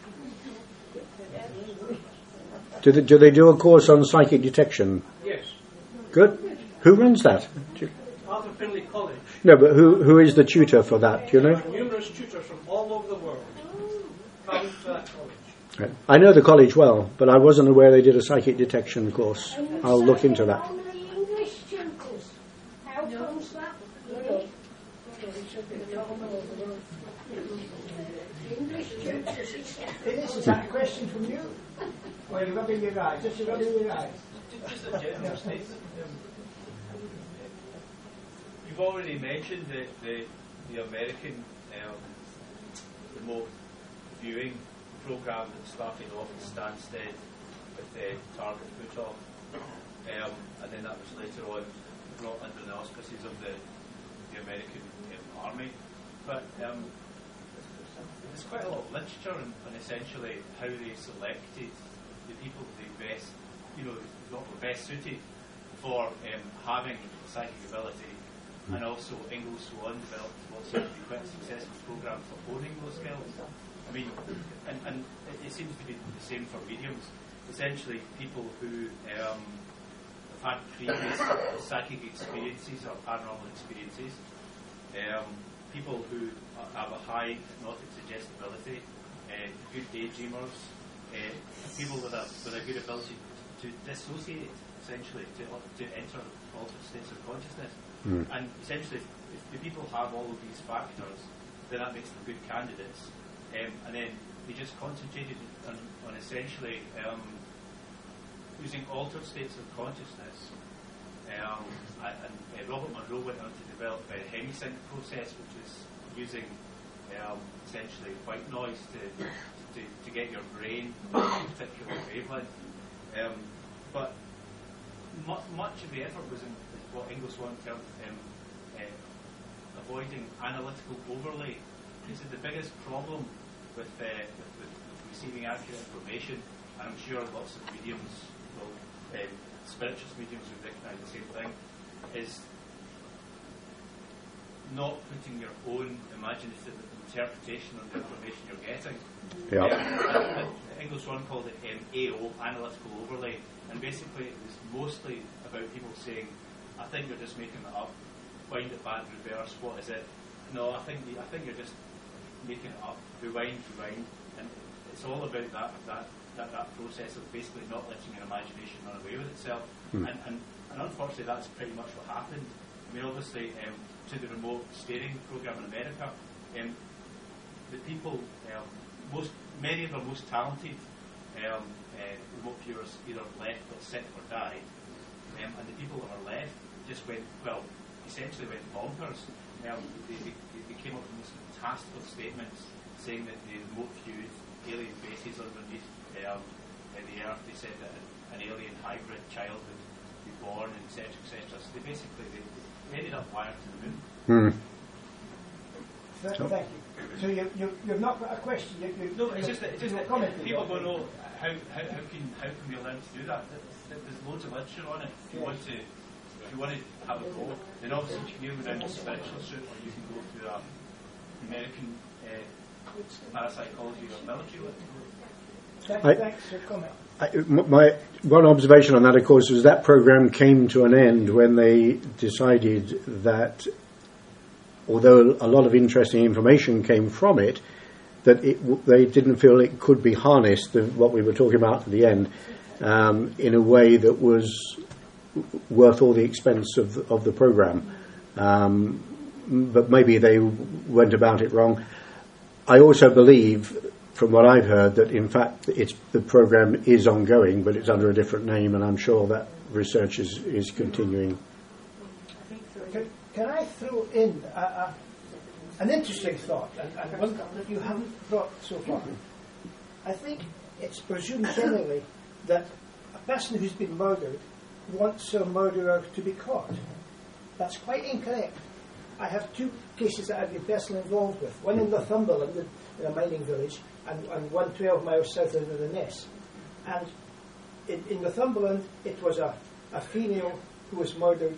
Do they, do they do a course on psychic detection? Yes. Good. Who runs that? Do- Arthur Finlay College. No, but who who is the tutor for that? Do you know? There are numerous tutors from all over the world come to that college. Right. I know the college well, but I wasn't aware they did a psychic detection course. I'll look into that. only English tutors. How comes that? English tutors. Dennis, is that a question from you? Or are you rubbing your eyes? Just you rubbing your eyes. Just a general statement. Um, you've already mentioned the the, the American um, remote viewing program that started off in Stansted with the target put off, um, and then that was later on brought under the auspices of the the American um, Army. But um, there's quite a lot of literature on, on essentially how they selected the people they best, you know, not were best suited for um, having psychic ability, and also Ingalls Swan developed what seemed to be quite a successful program for honing those skills. I mean, and, and it, it seems to be the same for mediums. Essentially, people who um, have had previous psychic experiences or paranormal experiences, um, people who have a high hypnotic suggestibility, uh, good daydreamers, uh, people with a with a good ability to dissociate, essentially, to to enter altered states of consciousness. Mm. And essentially, if, if the people have all of these factors, then that makes them good candidates. Um, and then they just concentrated on, on essentially um, using altered states of consciousness. Um, and uh, Robert Monroe went on to develop a hemisync process, which is using um, essentially white noise to, to to get your brain on a particular wavelength. Um, but mu- much of the effort was in what Ingalls Swan termed um, uh, avoiding analytical overlay. This is the biggest problem with, uh, with, with receiving accurate information, and I'm sure lots of mediums will, um, spiritualist mediums would recognise the same thing, is not putting your own imaginative interpretation on the information you're getting. Yeah. Um, Ingalls Swan called it um, A O, analytical overlay, and basically it was mostly about people saying, I think you're just making it up, wind it back, reverse, what is it? No, I think I think you're just making it up, rewind, rewind, and it's all about that that, that, that process of basically not letting your imagination run away with itself. Mm. And, and, and unfortunately that's pretty much what happened. I mean, obviously, um, to the remote steering program in America, um, the people, um, most many of the most talented um, uh, remote viewers either left or sick or died um, and the people that were left just went, well, essentially went bonkers. Um, they, they, they came up with these fantastical statements saying that the remote viewed alien bases underneath um, in the earth. They said that an alien hybrid child would be born, et cetera, et cetera. So they basically they, they ended up wired to the moon. Hmm. Thank you. So you, you, you've not got a question? You, you, no, it's just that, it's just that people on don't know how, how, how, can, how can we learn to do that? There's loads of literature on it. If you, yes. want to, if you want to have a go, then obviously you can go down the spiritual route, or you can go through a American uh, parapsychology or military route. I, Thanks for comment. I, my one observation on that, of course, was that program came to an end when they decided that, although a lot of interesting information came from it, that it, they didn't feel it could be harnessed, the, what we were talking about at the end, um, in a way that was worth all the expense of the, of the program. Um, but maybe they went about it wrong. I also believe, from what I've heard, that in fact it's, the program is ongoing, but it's under a different name, and I'm sure that research is, is continuing. Can, can I throw in a, a, an interesting thought, and, and one that you haven't brought so far? I think it's presumed generally that a person who's been murdered wants a murderer to be caught. That's quite incorrect. I have two cases that I've been personally involved with. One in Northumberland, in a mining village, and, and one twelve miles south of Inverness. And in, in Northumberland, it was a, a female who was murdered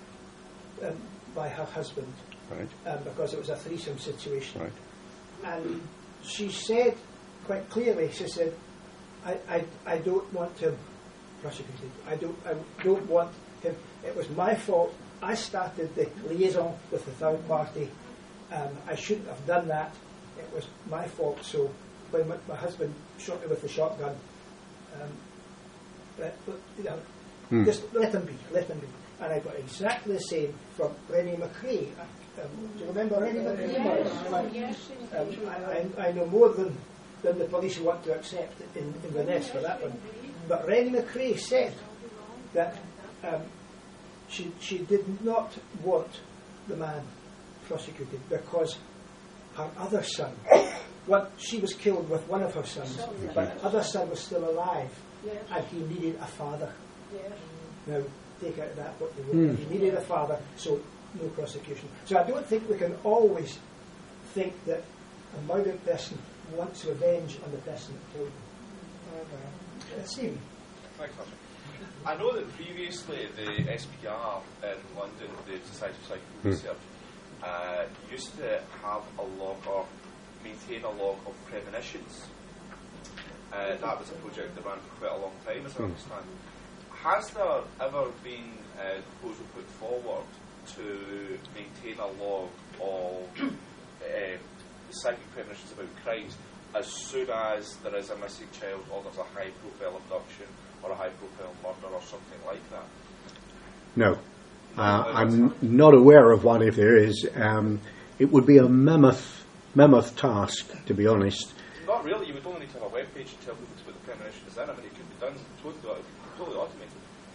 um, by her husband, right. um, because it was a threesome situation. Right. And she said quite clearly, she said, I, I, I don't want him prosecuted. I don't, I don't want him. It was my fault. I started the liaison with the third party. Um, I shouldn't have done that. It was my fault. So when my, my husband shot me with the shotgun, um, let, you know, hmm. just let him be, let him be. And I got exactly the same from Rennie McRae. Um, do you remember Rennie McRae? Yes. Um, I, I, I know more than, than the police want to accept in, in Inverness for that one. But Rennie McRae said that um, she she did not want the man prosecuted because her other son, one, she was killed with one of her sons, but the other son was still alive, and he needed a father. Now, take out that what they will. Mm. He needed a father, so no prosecution. So I don't think we can always think that a murdered person wants revenge on the person that killed him. Let's see. Thanks, Archie. I know that previously the S P R in London, the Society of Psychical Hmm. Research, uh, used to have a log or maintain a log of premonitions. Uh, that was a project that ran for quite a long time, as I Hmm. understand. Has there ever been a proposal put forward to maintain a log of uh, psychic premonitions about crimes as soon as there is a missing child or there's a high-profile abduction or a high-profile murder or something like that? No. Uh, I'm not aware of one, if there is. Um, it would be a mammoth, mammoth task, to be honest. Not really. You would only need to have a web page to tell people to put the premonition is in. I mean, it could be done totally, totally automated.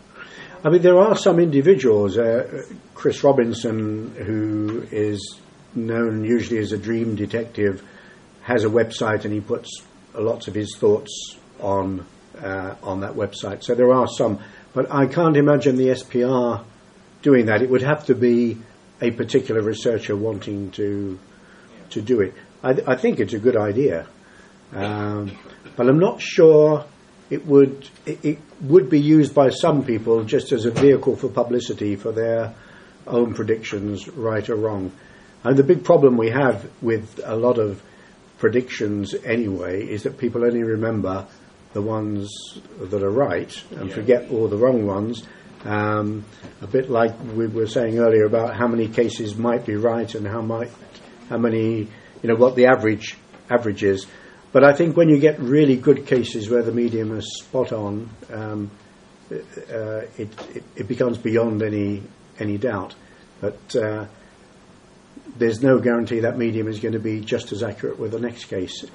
I mean, there are some individuals, uh, Chris Robinson, who is known usually as a dream detective, has a website and he puts lots of his thoughts on uh, on that website. So there are some, but I can't imagine the S P R doing that. It would have to be a particular researcher wanting to to do it. I, th- I think it's a good idea, um, but I'm not sure it would it, it would be used by some people just as a vehicle for publicity for their own predictions, right or wrong. And the big problem we have with a lot of predictions anyway is that people only remember the ones that are right and Yeah. forget all the wrong ones. Um, a bit like we were saying earlier about how many cases might be right and how might how many you know what the average average is. But I think when you get really good cases where the medium is spot on, um, uh, it, it it becomes beyond any any doubt. But uh, there's no guarantee that medium is going to be just as accurate with the next case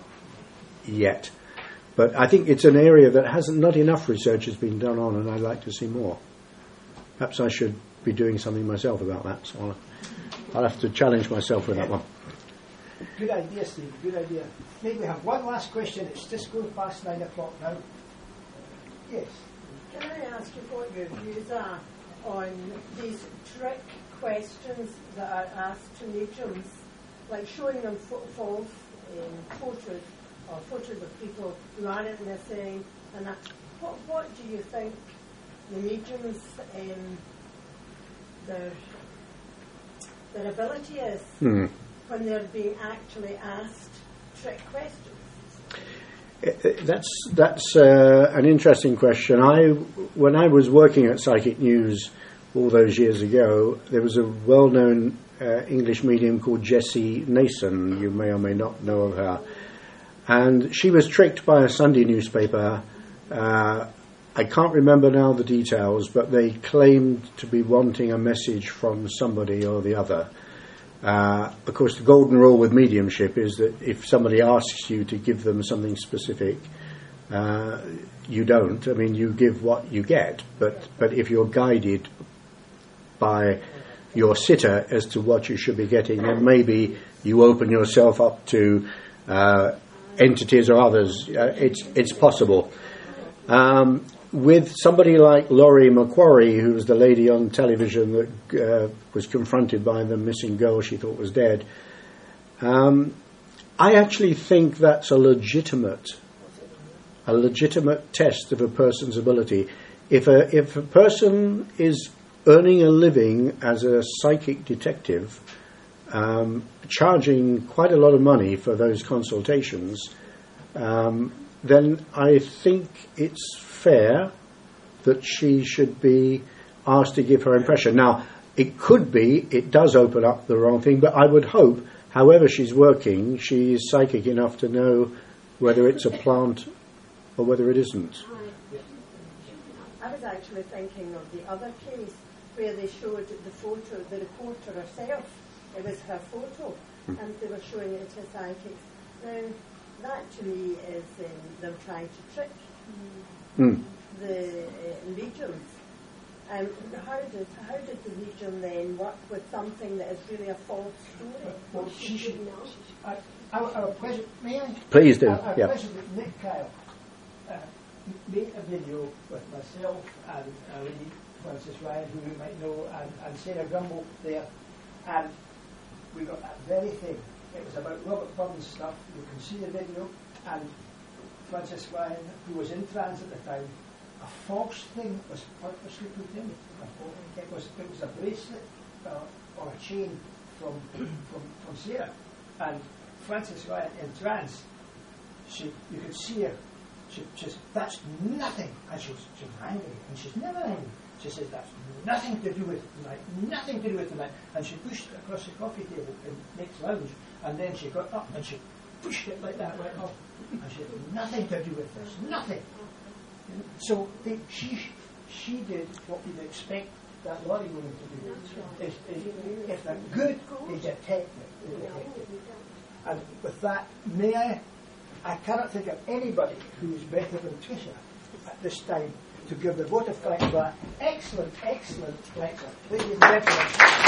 yet. But I think it's an area that hasn't not enough research has been done on, and I'd like to see more. perhaps I should be doing something myself about that. So I'll, I'll have to challenge myself with that one. Good idea, Steve. Good idea. Maybe we have one last question. It's just going past nine o'clock now. Yes. Can I ask you what your views are on these trick questions that are asked to mediums, like showing them fo- false um, photos or photos of people who aren't in the thing, and that? What, what do you think the mediums, um, their their ability is Hmm. when they're being actually asked trick questions? That's that's uh, an interesting question. I, when I was working at Psychic News all those years ago, there was a well-known uh, English medium called Jessie Nason. You may or may not know of her. And she was tricked by a Sunday newspaper. Uh, I can't remember now the details, but they claimed to be wanting a message from somebody or the other. Uh, of course, the golden rule with mediumship is that if somebody asks you to give them something specific, uh, you don't. I mean, you give what you get, but, but if you're guided by your sitter as to what you should be getting, then maybe you open yourself up to uh, entities or others. Uh, it's, it's possible. Um, with somebody like Laurie Macquarie, who was the lady on television that uh, was confronted by the missing girl she thought was dead, um, I actually think that's a legitimate, a legitimate test of a person's ability. If a if a person is earning a living as a psychic detective, um, charging quite a lot of money for those consultations, um, then I think it's fair that she should be asked to give her impression. Now, it could be, it does open up the wrong thing, but I would hope, however she's working, she is psychic enough to know whether it's a plant or whether it isn't. I was actually thinking of the other case where they showed the photo, the reporter herself. It was her photo, Hmm. and they were showing it to psychics. Now, that to me is um, them trying to trick Mm. the uh, mediums. Um, how did how did the medium then work with something that is really a false story? Well, she should know. Uh, our, our president, may I? Please do, Our, our yeah. president, Nick Kyle, uh, made a video with myself and a lady, Francis Ryan, who you might know, and, and Sarah Gumble there, and we got that very thing. It was about Robert Burns stuff. You can see the video, and Francis Ryan, who was in trance at the time, a false thing was purposely put in. It was it was a bracelet uh, or a chain from from from Sarah, and Francis Ryan in trance. She, you could see her. She says, "That's nothing," and she was, she was angry, and she's never angry. She says, "That's nothing to do with tonight, nothing to do with tonight," and she pushed it across the coffee table in Nick's lounge, and then she got up and she pushed it like that right off, and she had nothing to do with this, nothing. So they, she she did what you'd expect that Laurie woman to do. Is, is, if they're good, they detect it. They detect it. And with that, may I? I cannot think of anybody who is better than Tricia at this time to give the vote of thanks for that excellent, excellent lecture. Ladies and gentlemen.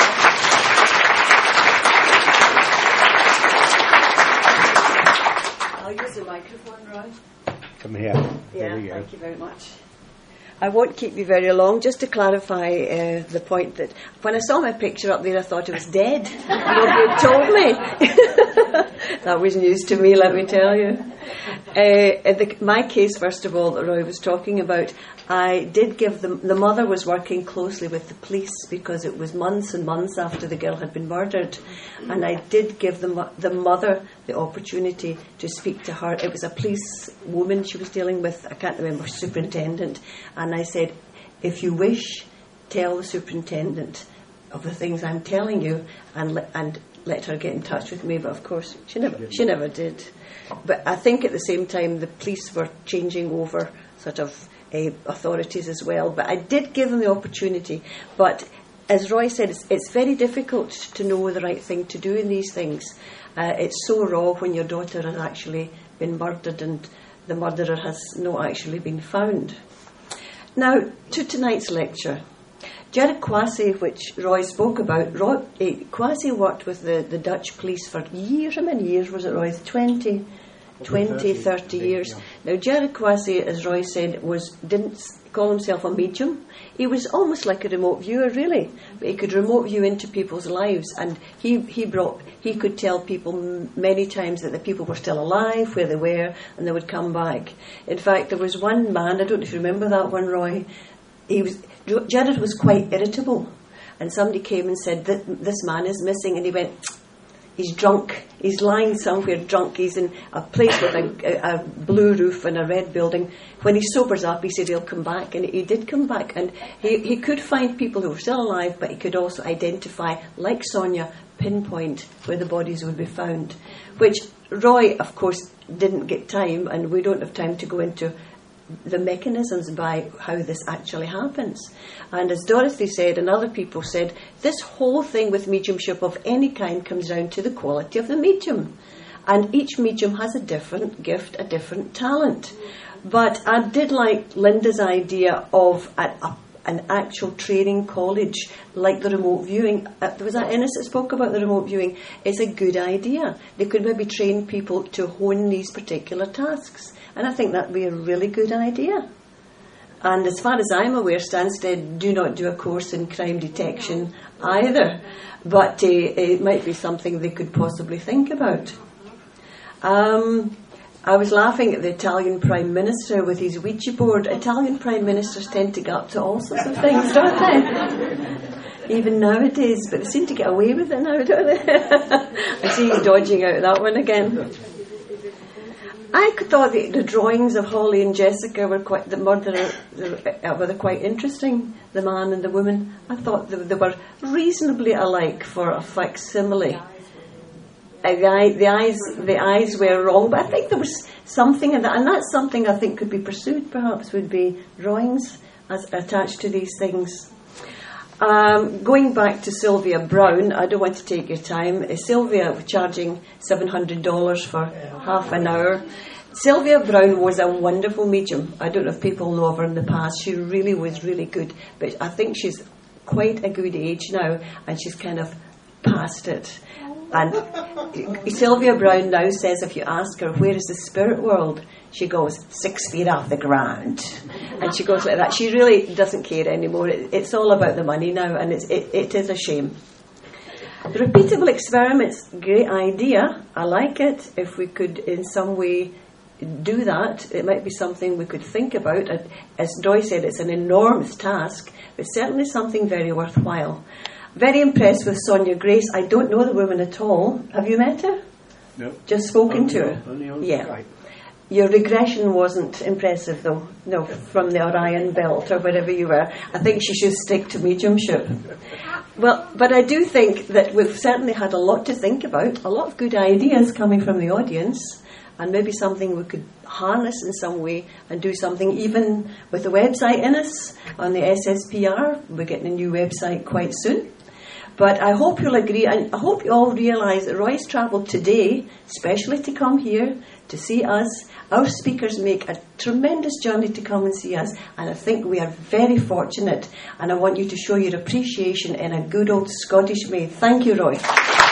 I'll use the microphone, Roy. Come here. There Yeah, we go. thank you very much. I won't keep you very long. Just to clarify uh, the point that when I saw my picture up there, I thought it was dead. Nobody had told me. That was news to me, let me tell you. Uh, the, my case, first of all, that Roy was talking about, I did give them, the mother was working closely with the police because it was months and months after the girl had been murdered. And I did give the, the mother the opportunity to speak to her. It was a police woman she was dealing with, I can't remember, superintendent. And I said, if you wish, tell the superintendent of the things I'm telling you, and le- and let her get in touch with me. But of course, she never she never did. But I think at the same time, the police were changing over sort of uh, authorities as well. But I did give them the opportunity. But as Roy said, it's, it's very difficult to know the right thing to do in these things. Uh, it's so raw when your daughter has actually been murdered and the murderer has not actually been found. Now, to tonight's lecture. Jared Kwasi, which Roy spoke about, Roy, eh, Kwasi worked with the, the Dutch police for years. How many years was it, Roy? twenty, twenty, thirty years. Now, Jared Kwasi, as Roy said, was didn't call himself a medium. He was almost like a remote viewer, really. But he could remote view into people's lives, and he, he brought he could tell people m- many times that the people were still alive, where they were, and they would come back. In fact, there was one man, I don't know if you remember that one, Roy. He was Jared was quite irritable, and somebody came and said that this man is missing, and he went, he's drunk, he's lying somewhere drunk, he's in a place with a, a, a blue roof and a red building. When he sobers up, he said he'll come back, and he did come back, and he, he could find people who were still alive, but he could also identify, like Sonia, pinpoint where the bodies would be found, which Roy, of course, didn't get time, and we don't have time to go into the mechanisms by how this actually happens. And as Dorothy said, and other people said, this whole thing with mediumship of any kind comes down to the quality of the medium. And each medium has a different gift, a different talent. But I did like Linda's idea of a, a, an actual training college, like the remote viewing. Uh, was that Innes that spoke about the remote viewing? It's a good idea. They could maybe train people to hone these particular tasks. And I think that would be a really good idea. And as far as I'm aware, Stansted do not do a course in crime detection either. But uh, it might be something they could possibly think about. Um, I was laughing at the Italian Prime Minister with his Ouija board. Italian Prime Ministers tend to get up to all sorts of things, don't they? Even nowadays. But they seem to get away with it now, don't they? I see you dodging out that one again. I thought the, the drawings of Holly and Jessica were quite, the murderer, uh, were quite interesting, the man and the woman. I thought they, they were reasonably alike for a facsimile. Uh, the, eye, the, eyes, the eyes were wrong, but I think there was something in that, and that's something I think could be pursued, perhaps, would be drawings as attached to these things. Um, going back to Sylvia Brown, I don't want to take your time. Uh, Sylvia was charging seven hundred dollars for half an hour. Sylvia Brown was a wonderful medium. I don't know if people know of her in the past. She really was really good. But I think she's quite a good age now, and she's kind of past it. And Sylvia Brown now says if you ask her, where is the spirit world? She goes, six feet off the ground. And she goes like that. She really doesn't care anymore. It, it's all about the money now, and it's, it, it is a shame. The repeatable experiments, great idea. I like it. If we could in some way do that, it might be something we could think about. As Roy said, it's an enormous task, but certainly something very worthwhile. Very impressed with Sonia Grace. I don't know the woman at all. Have you met her? No. Just spoken only to her? On, only on yeah. Skype. Your regression wasn't impressive, though. No, from the Orion Belt or wherever you were. I think she should stick to mediumship. Well, but I do think that we've certainly had a lot to think about, a lot of good ideas coming from the audience, and maybe something we could harness in some way and do something even with the website in us on the S S P R. We're getting a new website quite soon. But I hope you'll agree, and I hope you all realise that Roy's travelled today, especially to come here, to see us. Our speakers make a tremendous journey to come and see us, and I think we are very fortunate, and I want you to show your appreciation in a good old Scottish way. Thank you, Roy.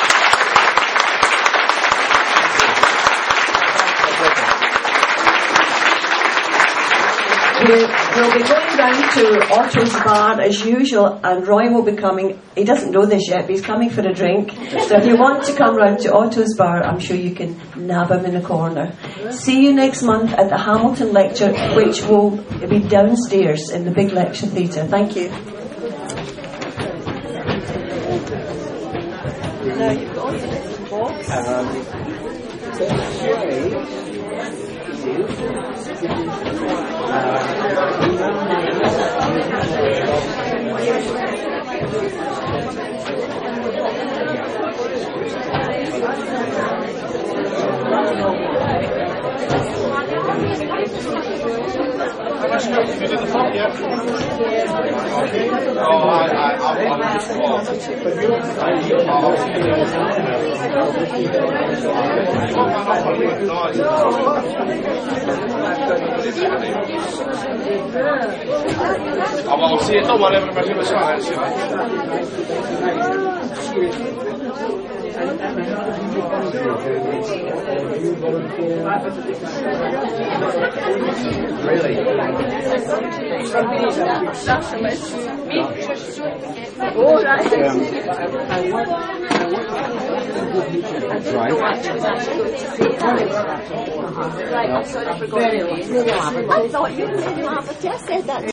We'll, we'll be going down to Otto's bar as usual, and Roy will be coming. He doesn't know this yet, but he's coming for a drink. So if you want to come round to Otto's bar, I'm sure you can nab him in the corner. See you next month at the Hamilton Lecture, which will be downstairs in the big lecture theatre. Thank you. Now you've got a box. Um, at the front, yeah. Oh, I, I, I'm just oh, well, I'll see it. Don't worry, everybody was fine. Really? Oh, right. That's right. Right, I'm sorry for going. I thought you were going to laugh. I just said that.